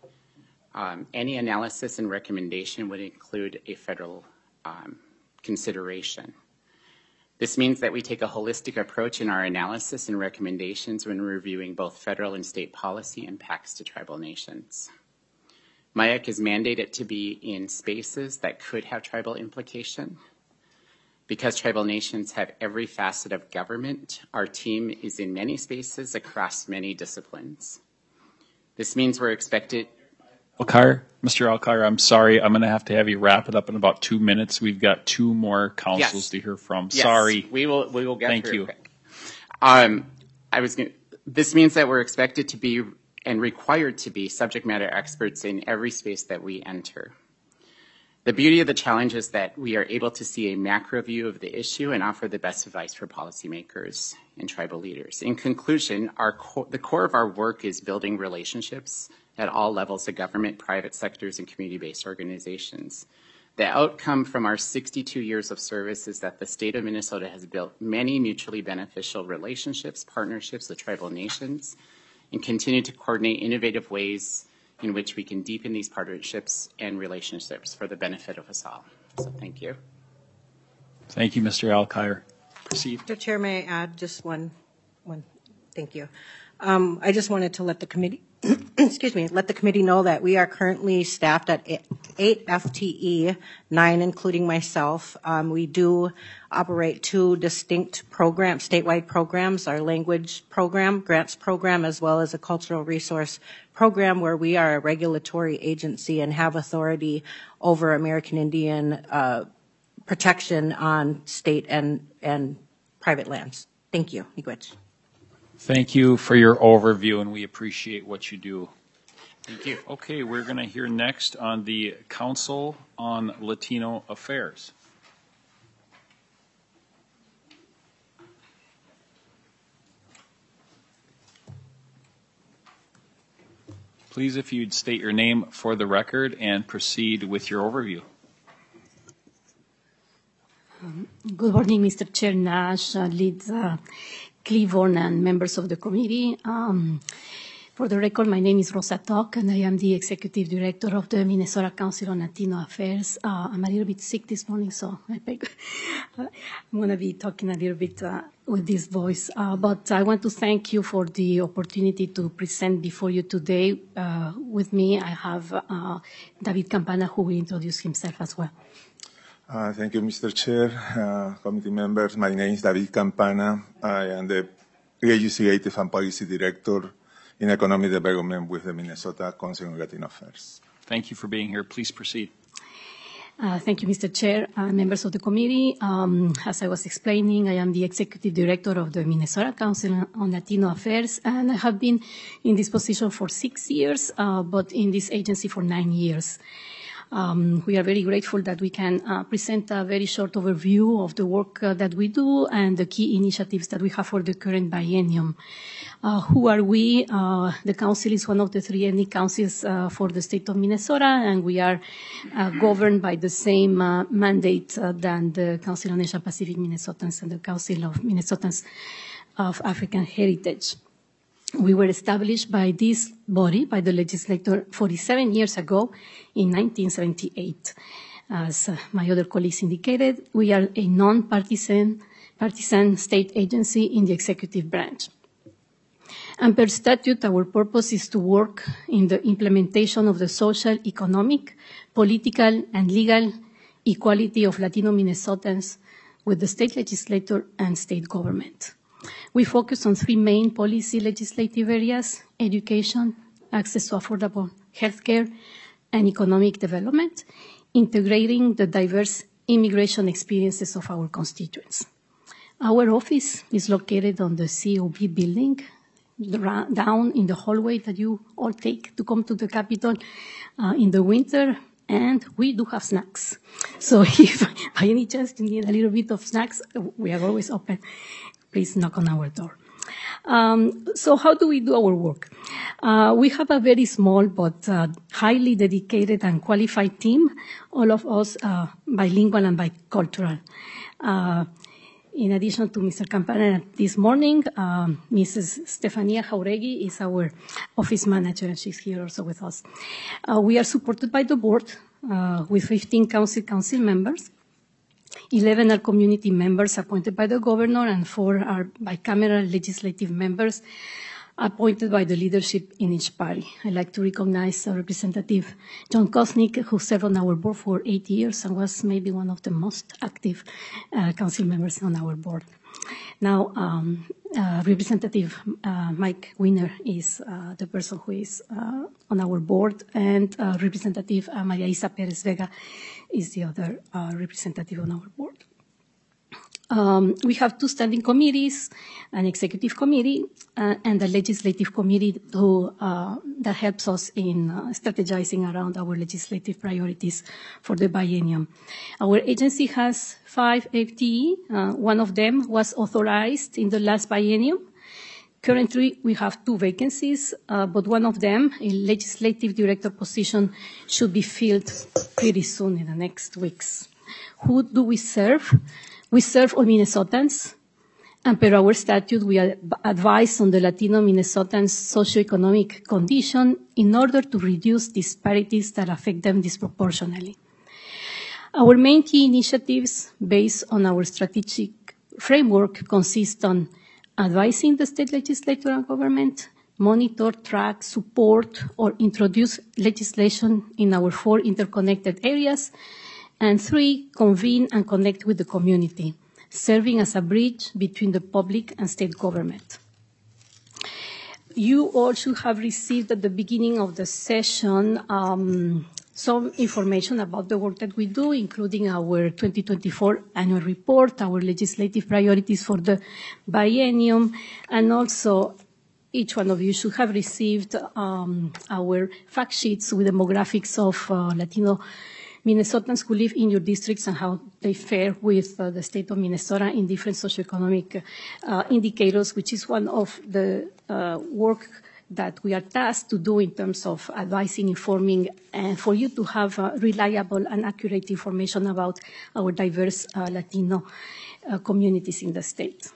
um, any analysis and recommendation would include a federal um, consideration. This means that we take a holistic approach in our analysis and recommendations when reviewing both federal and state policy impacts to tribal nations. M I A C is mandated to be in spaces that could have tribal implication. Because tribal nations have every facet of government, our team is in many spaces across many disciplines. This means we're expected. Alkire, Mister Alkire, I'm sorry. I'm going to have to have you wrap it up in about two minutes. We've got two more councils Yes. to hear from. Yes, Sorry. we will. We will get Thank through you. it quick. Um, I was. Gonna, this means that we're expected to be and required to be subject matter experts in every space that we enter. The beauty of the challenge is that we are able to see a macro view of the issue and offer the best advice for policymakers and tribal leaders. In conclusion, our co- the core of our work is building relationships at all levels of government, private sectors, and community-based organizations. The outcome from our sixty-two years of service is that the state of Minnesota has built many mutually beneficial relationships, partnerships with tribal nations, and continue to coordinate innovative ways in which we can deepen these partnerships and relationships for the benefit of us all. So thank you. Thank you, Mister Alkire. Proceed. Mister Chair, may I add just one, one, thank you. Um, I just wanted to let the committee, excuse me, let the committee know that we are currently staffed at eight F T E, nine including myself. Um, we do operate two distinct programs, statewide programs, our language program, grants program, as well as a cultural resource program where we are a regulatory agency and have authority over American Indian uh, protection on state and, and private lands. Thank you. Miigwech. Thank you for your overview, and we appreciate what you do. Thank you. Okay, we're going to hear next on the Council on Latino Affairs. Please, if you'd state your name for the record and proceed with your overview. Um, good morning, Mister Chair Nash, uh, Lead uh, Cleavorn, and members of the committee. Um, for the record, my name is Rosa Toc, and I am the Executive Director of the Minnesota Council on Latino Affairs. Uh, I'm a little bit sick this morning, so I beg, uh, I'm going to be talking a little bit uh, with this voice. Uh, but I want to thank you for the opportunity to present before you today. Uh, with me, I have uh, David Campana, who will introduce himself as well. Uh, thank you, Mister Chair, uh, committee members. My name is David Campana. I am the Legislative and Policy Director in Economic Development with the Minnesota Council on Latino Affairs. Thank you for being here. Please proceed. Uh, thank you, Mister Chair, uh, members of the committee. Um, as I was explaining, I am the Executive Director of the Minnesota Council on Latino Affairs, and I have been in this position for six years, uh, but in this agency for nine years. Um, we are very grateful that we can uh, present a very short overview of the work uh, that we do and the key initiatives that we have for the current biennium. Uh, who are we? Uh, the Council is one of the three ethnic councils uh, for the state of Minnesota, and we are uh, governed by the same uh, mandate uh, than the Council on Asian Pacific Minnesotans and the Council of Minnesotans of African Heritage. We were established by this body, by the legislature, forty-seven years ago in nineteen seventy-eight. As uh, my other colleagues indicated, we are a non-partisan partisan state agency in the executive branch. And per statute, our purpose is to work in the implementation of the social, economic, political, and legal equality of Latino Minnesotans with the state legislature and state government. We focus on three main policy legislative areas: education, access to affordable healthcare, and economic development, integrating the diverse immigration experiences of our constituents. Our office is located on the C O B building, down in the hallway that you all take to come to the Capitol uh, in the winter, and we do have snacks. So if by any chance you need a little bit of snacks, we are always open. Please knock on our door. Um, so how do we do our work? Uh, we have a very small but uh, highly dedicated and qualified team, all of us uh, bilingual and bicultural. Uh, in addition to Mister Campana this morning, um, Missus Stefania Jauregui is our office manager, and she's here also with us. Uh, we are supported by the board uh, with fifteen council council members. eleven are community members appointed by the governor, and four are bicameral legislative members appointed by the leadership in each party. I'd like to recognize uh, Representative John Kosnick, who served on our board for eight years and was maybe one of the most active uh, council members on our board. Now, um, uh, Representative uh, Mike Wiener is uh, the person who is uh, on our board, and uh, Representative uh, Maria Isa Perez Vega is the other uh, representative on our board. Um, we have two standing committees, an executive committee uh, and a legislative committee who, uh, that helps us in uh, strategizing around our legislative priorities for the biennium. Our agency has five F T E. Uh, one of them was authorized in the last biennium. Currently, we have two vacancies, uh, but one of them, a legislative director position, should be filled pretty soon in the next weeks. Who do we serve? We serve all Minnesotans, and per our statute, we advise on the Latino Minnesotans' socioeconomic condition in order to reduce disparities that affect them disproportionately. Our main key initiatives based on our strategic framework consist on advising the state legislature and government, monitor, track, support, or introduce legislation in our four interconnected areas, and three, convene and connect with the community, serving as a bridge between the public and state government. You all should have received at the beginning of the session um, some information about the work that we do, including our twenty twenty-four annual report, our legislative priorities for the biennium, and also each one of you should have received um, our fact sheets with demographics of uh, Latino Minnesotans who live in your districts and how they fare with uh, the state of Minnesota in different socioeconomic uh, indicators, which is one of the uh, work that we are tasked to do in terms of advising, informing, and for you to have uh, reliable and accurate information about our diverse uh, Latino uh, communities in the state.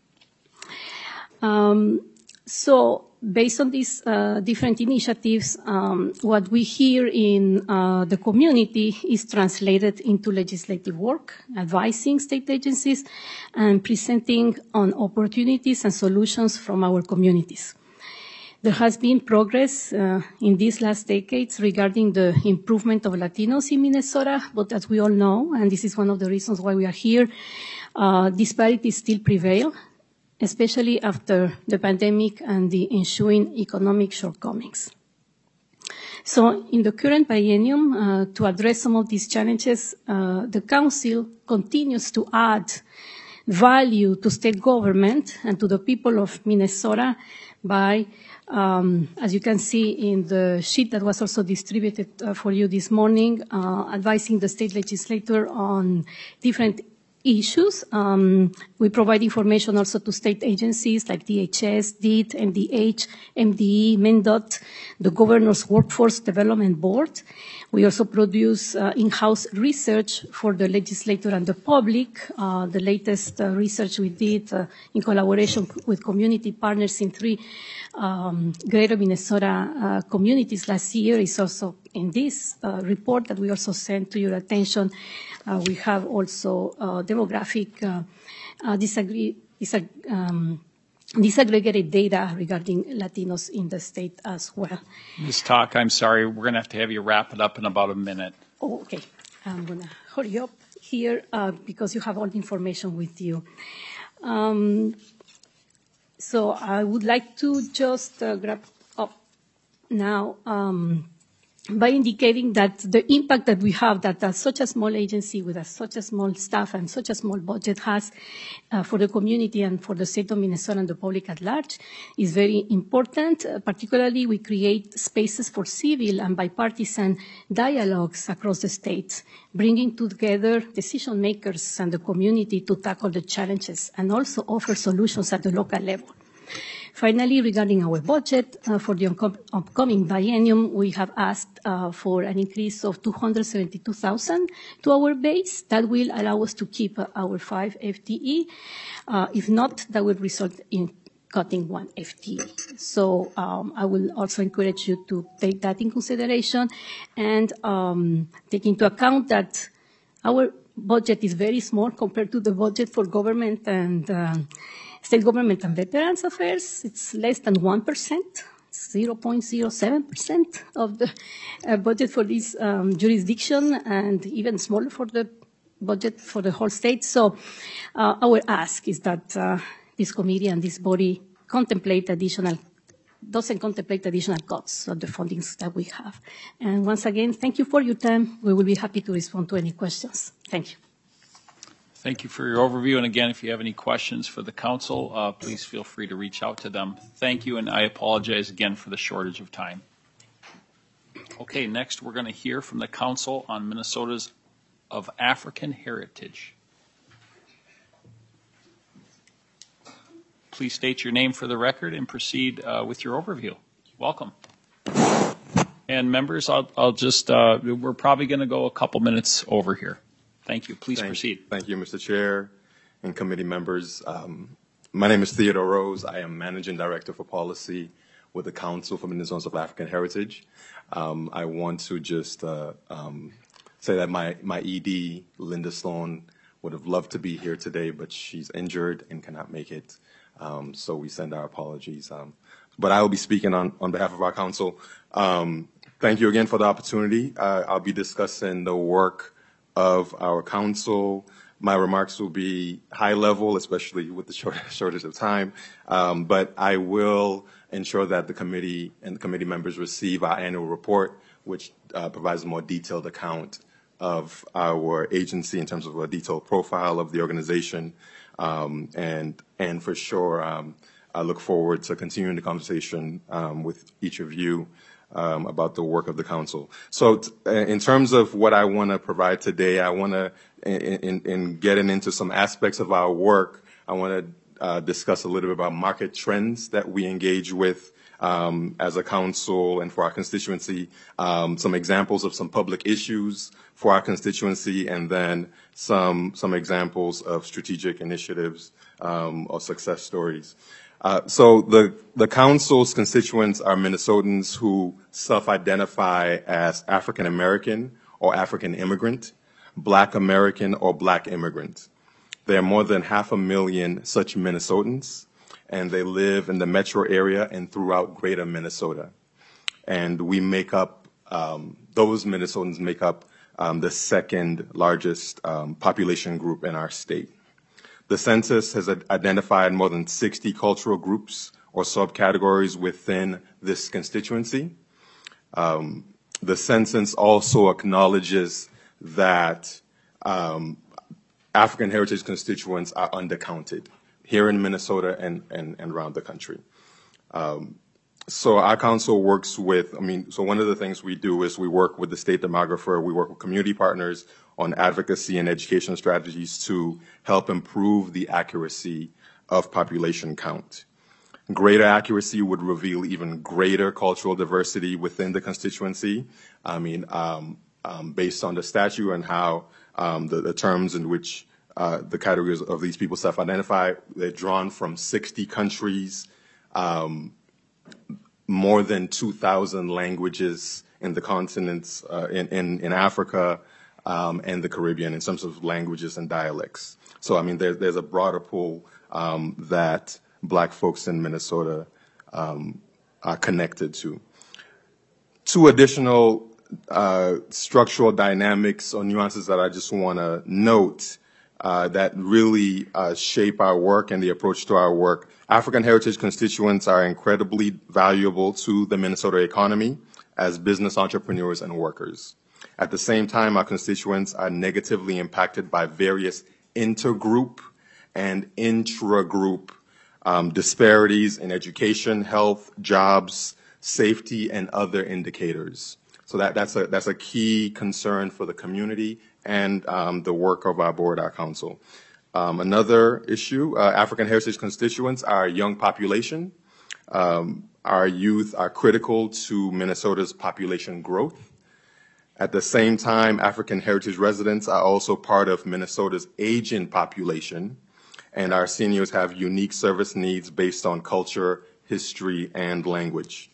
Um, so based on these uh, different initiatives, um, what we hear in uh, the community is translated into legislative work, advising state agencies, and presenting on opportunities and solutions from our communities. There has been progress uh, in these last decades regarding the improvement of Latinos in Minnesota, but as we all know, and this is one of the reasons why we are here, uh, disparities still prevail, especially after the pandemic and the ensuing economic shortcomings. So in the current biennium, uh, to address some of these challenges, uh, the Council continues to add value to state government and to the people of Minnesota by, um, as you can see in the sheet that was also distributed uh, for you this morning, uh, advising the state legislature on different issues. Um, we provide information also to state agencies like D H S, D I T, M D H, M D E, MnDOT, the Governor's Workforce Development Board. We also produce uh, in-house research for the legislature and the public. Uh, the latest uh, research we did uh, in collaboration with community partners in three um, greater Minnesota uh, communities last year is also in this uh, report that we also sent to your attention. Uh, we have also uh, demographic uh, uh, disagree, disag um, disaggregated data regarding Latinos in the state as well. Miz Talk, I'm sorry, we're going to have to have you wrap it up in about a minute. Oh, okay. I'm going to hurry up here uh, because you have all the information with you. Um, so I would like to just uh, grab up now um, by indicating that the impact that we have, that uh, such a small agency with a, such a small staff and such a small budget has uh, for the community and for the state of Minnesota and the public at large is very important. Uh, particularly, we create spaces for civil and bipartisan dialogues across the state, bringing together decision makers and the community to tackle the challenges and also offer solutions at the local level. Finally, regarding our budget uh, for the upcoming biennium, we have asked uh, for an increase of two hundred seventy-two thousand dollars to our base. That will allow us to keep uh, our five F T E. Uh, if not, that will result in cutting one F T E. So um, I will also encourage you to take that in consideration and um, take into account that our budget is very small compared to the budget for government and um, State Government and Veterans Affairs. It's less than one percent, zero point zero seven percent of the uh, budget for this um, jurisdiction, and even smaller for the budget for the whole state. So uh, our ask is that uh, this committee and this body contemplate additional, doesn't contemplate additional cuts of the fundings that we have. And once again, thank you for your time. We will be happy to respond to any questions. Thank you. Thank you for your overview. And again, if you have any questions for the council, uh, please feel free to reach out to them. Thank you, and I apologize again for the shortage of time. Okay, next we're going to hear from the Council on Minnesota's of African Heritage. Please state your name for the record and proceed uh, with your overview. Welcome. And members, I'll, I'll just, uh, we're probably going to go a couple minutes over here. Thank you. Please thank, proceed. Thank you, Mister Chair and committee members. Um, my name is Theodore Rose. I am Managing Director for Policy with the Council for Minnesotans of African Heritage. Um, I want to just uh, um, say that my, my E D, Linda Sloan, would have loved to be here today, but she's injured and cannot make it. Um, so we send our apologies. Um, but I will be speaking on, on behalf of our council. Um, thank you again for the opportunity. Uh, I'll be discussing the work of our council. My remarks will be high level, especially with the short, shortage of time, um, but I will ensure that the committee and the committee members receive our annual report, which uh, provides a more detailed account of our agency in terms of a detailed profile of the organization. Um, and, and for sure, um, I look forward to continuing the conversation um, with each of you Um, about the work of the council. So t in terms of what I want to provide today, I want to, in, in, in getting into some aspects of our work, I want to uh, discuss a little bit about market trends that we engage with um, as a council and for our constituency, um, some examples of some public issues for our constituency, and then some some examples of strategic initiatives um, or success stories. Uh, so the, the council's constituents are Minnesotans who self-identify as African American or African immigrant, Black American or Black immigrant. There are more than half a million such Minnesotans, and they live in the metro area and throughout greater Minnesota. And we make up, um, those Minnesotans make up um, the second largest um, population group in our state. The census has identified more than sixty cultural groups or subcategories within this constituency. Um, the census also acknowledges that um, African heritage constituents are undercounted here in Minnesota and, and, and around the country. Um, so our council works with, I mean, so one of the things we do is we work with the state demographer, we work with community partners on advocacy and education strategies to help improve the accuracy of population count. Greater accuracy would reveal even greater cultural diversity within the constituency. I mean, um, um, based on the statute and how um, the, the terms in which uh, the categories of these people self-identify, they're drawn from sixty countries, um, more than two thousand languages in the continents, uh, in, in, in Africa, Um, and the Caribbean in terms of languages and dialects. So, I mean, there, there's a broader pool um, that Black folks in Minnesota um, are connected to. Two additional uh, structural dynamics or nuances that I just want to note uh, that really uh, shape our work and the approach to our work. African heritage constituents are incredibly valuable to the Minnesota economy as business entrepreneurs and workers. At the same time, our constituents are negatively impacted by various intergroup and intra-group um, disparities in education, health, jobs, safety, and other indicators. So that, that's, a, that's a key concern for the community and um, the work of our board, our council. Um, another issue, uh, African heritage constituents are a young population. Um, our youth are critical to Minnesota's population growth. At the same time, African heritage residents are also part of Minnesota's aging population, and our seniors have unique service needs based on culture, history, and language.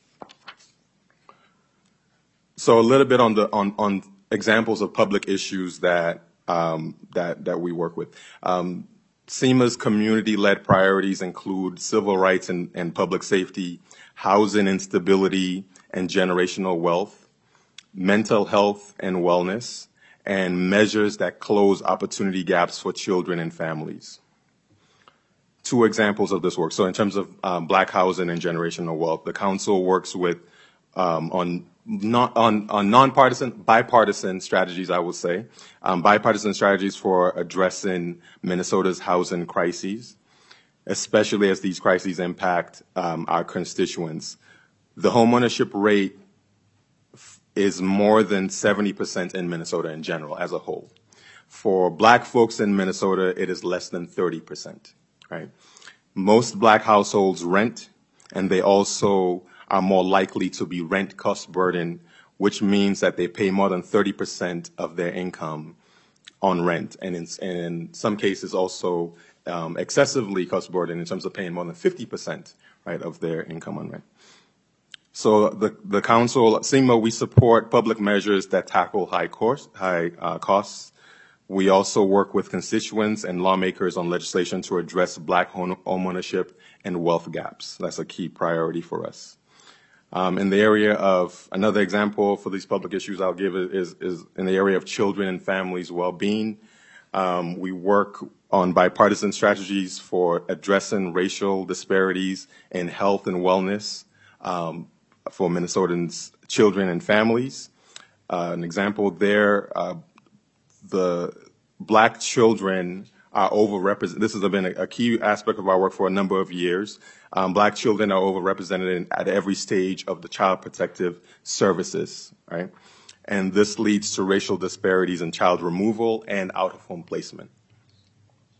So a little bit on the on, on examples of public issues that um, that that we work with. Um, SEMA's community-led priorities include civil rights and, and public safety, housing instability, and generational wealth, mental health and wellness, and measures that close opportunity gaps for children and families. Two examples of this work. So in terms of um, Black housing and generational wealth, the council works with um, on, not, on, on nonpartisan, bipartisan strategies, I would say, um, bipartisan strategies for addressing Minnesota's housing crises, especially as these crises impact um, our constituents. The homeownership rate is more than seventy percent in Minnesota in general as a whole. For Black folks in Minnesota, it is less than thirty percent, right? Most Black households rent, and they also are more likely to be rent cost burden, which means that they pay more than thirty percent of their income on rent, and in, and in some cases also um, excessively cost burden in terms of paying more than fifty percent, right, of their income on rent. So the, the council, SEMA, we support public measures that tackle high, cost, high uh, costs. We also work with constituents and lawmakers on legislation to address Black home ownership and wealth gaps. That's a key priority for us. Um, in the area of, another example for these public issues I'll give is, is in the area of children and families' well-being. Um, we work on bipartisan strategies for addressing racial disparities in health and wellness um, for Minnesotans' children and families. Uh, an example there, uh, the Black children are overrepresented. This has been a, a key aspect of our work for a number of years. Um, Black children are overrepresented in, at every stage of the child protective services, right? And this leads to racial disparities in child removal and out-of-home placement.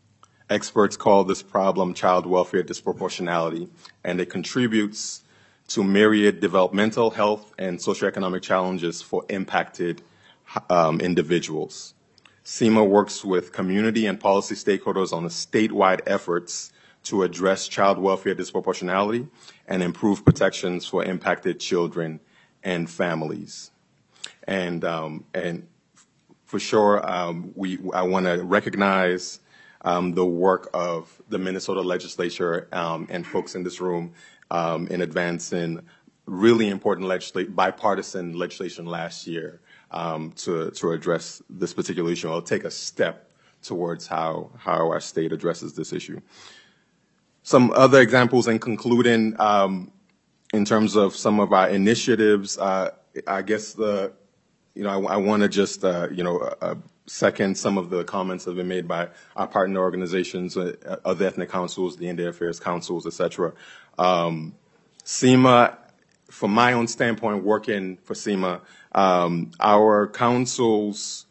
Experts call this problem child welfare disproportionality, and it contributes to myriad developmental, health, and socioeconomic challenges for impacted um, individuals. SEMA works with community and policy stakeholders on the statewide efforts to address child welfare disproportionality and improve protections for impacted children and families. And, um, and for sure, um, we, I want to recognize um, the work of the Minnesota legislature um, and folks in this room um, in advancing really important legisla- bipartisan legislation last year um, to, to address this particular issue. I'll take a step towards how, how our state addresses this issue. Some other examples in concluding, um, in terms of some of our initiatives, uh, I guess the, you know, I, I want to just, uh, you know, uh, second some of the comments that have been made by our partner organizations, uh, other ethnic councils, the Indian Affairs councils, et cetera. Um, SEMA, from my own standpoint, working for SEMA, um, our councils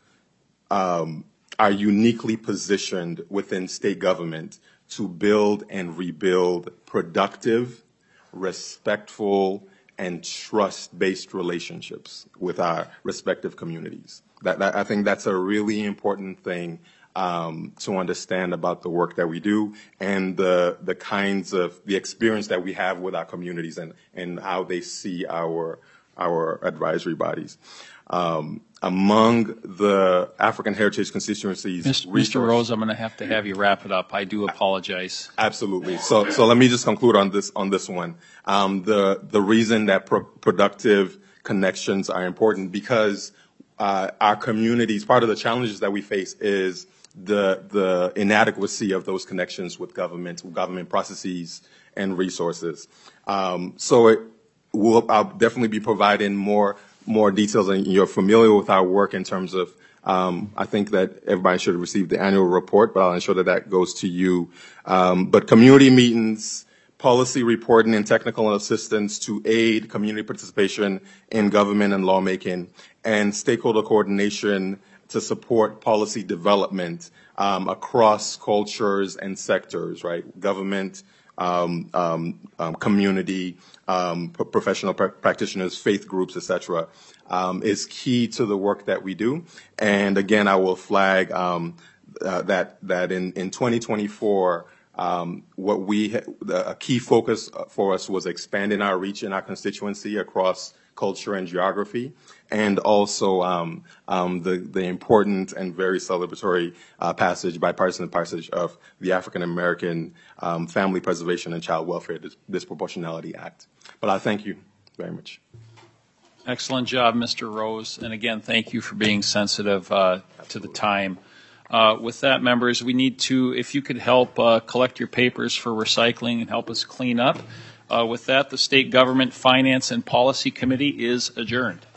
um, are uniquely positioned within state government to build and rebuild productive, respectful, and trust-based relationships with our respective communities. That, that, I think that's a really important thing um, to understand about the work that we do and the the kinds of the experience that we have with our communities and, and how they see our our advisory bodies. Um, among the African Heritage constituencies, Mister Mister Rose, I'm going to have to have you wrap it up. I do apologize. Absolutely. So, so let me just conclude on this on this one. Um, the the reason that pro- productive connections are important because uh, our communities, part of the challenges that we face is the the inadequacy of those connections with government, government processes and resources. Um, so it will I'll definitely be providing more. more details, and you're familiar with our work in terms of, um, I think that everybody should receive the annual report, but I'll ensure that that goes to you. Um, but community meetings, policy reporting, and technical assistance to aid community participation in government and lawmaking, and stakeholder coordination to support policy development um, across cultures and sectors, right? Government, Um, um, um, community, um, p- professional pr- practitioners, faith groups, et cetera, um, is key to the work that we do. And again, I will flag um, uh, that that in, in twenty twenty-four, um, what we ha- the, a key focus for us was expanding our reach in our constituency across culture and geography, and also um, um, the, the important and very celebratory uh, passage, bipartisan passage of the African American um, Family Preservation and Child Welfare Dis- Disproportionality Act. But I thank you very much. Excellent job, Mister Rose. And again, thank you for being sensitive uh, to the time. Uh, with that, members, we need to, if you could help uh, collect your papers for recycling and help us clean up. Uh, with that, the State Government Finance and Policy Committee is adjourned.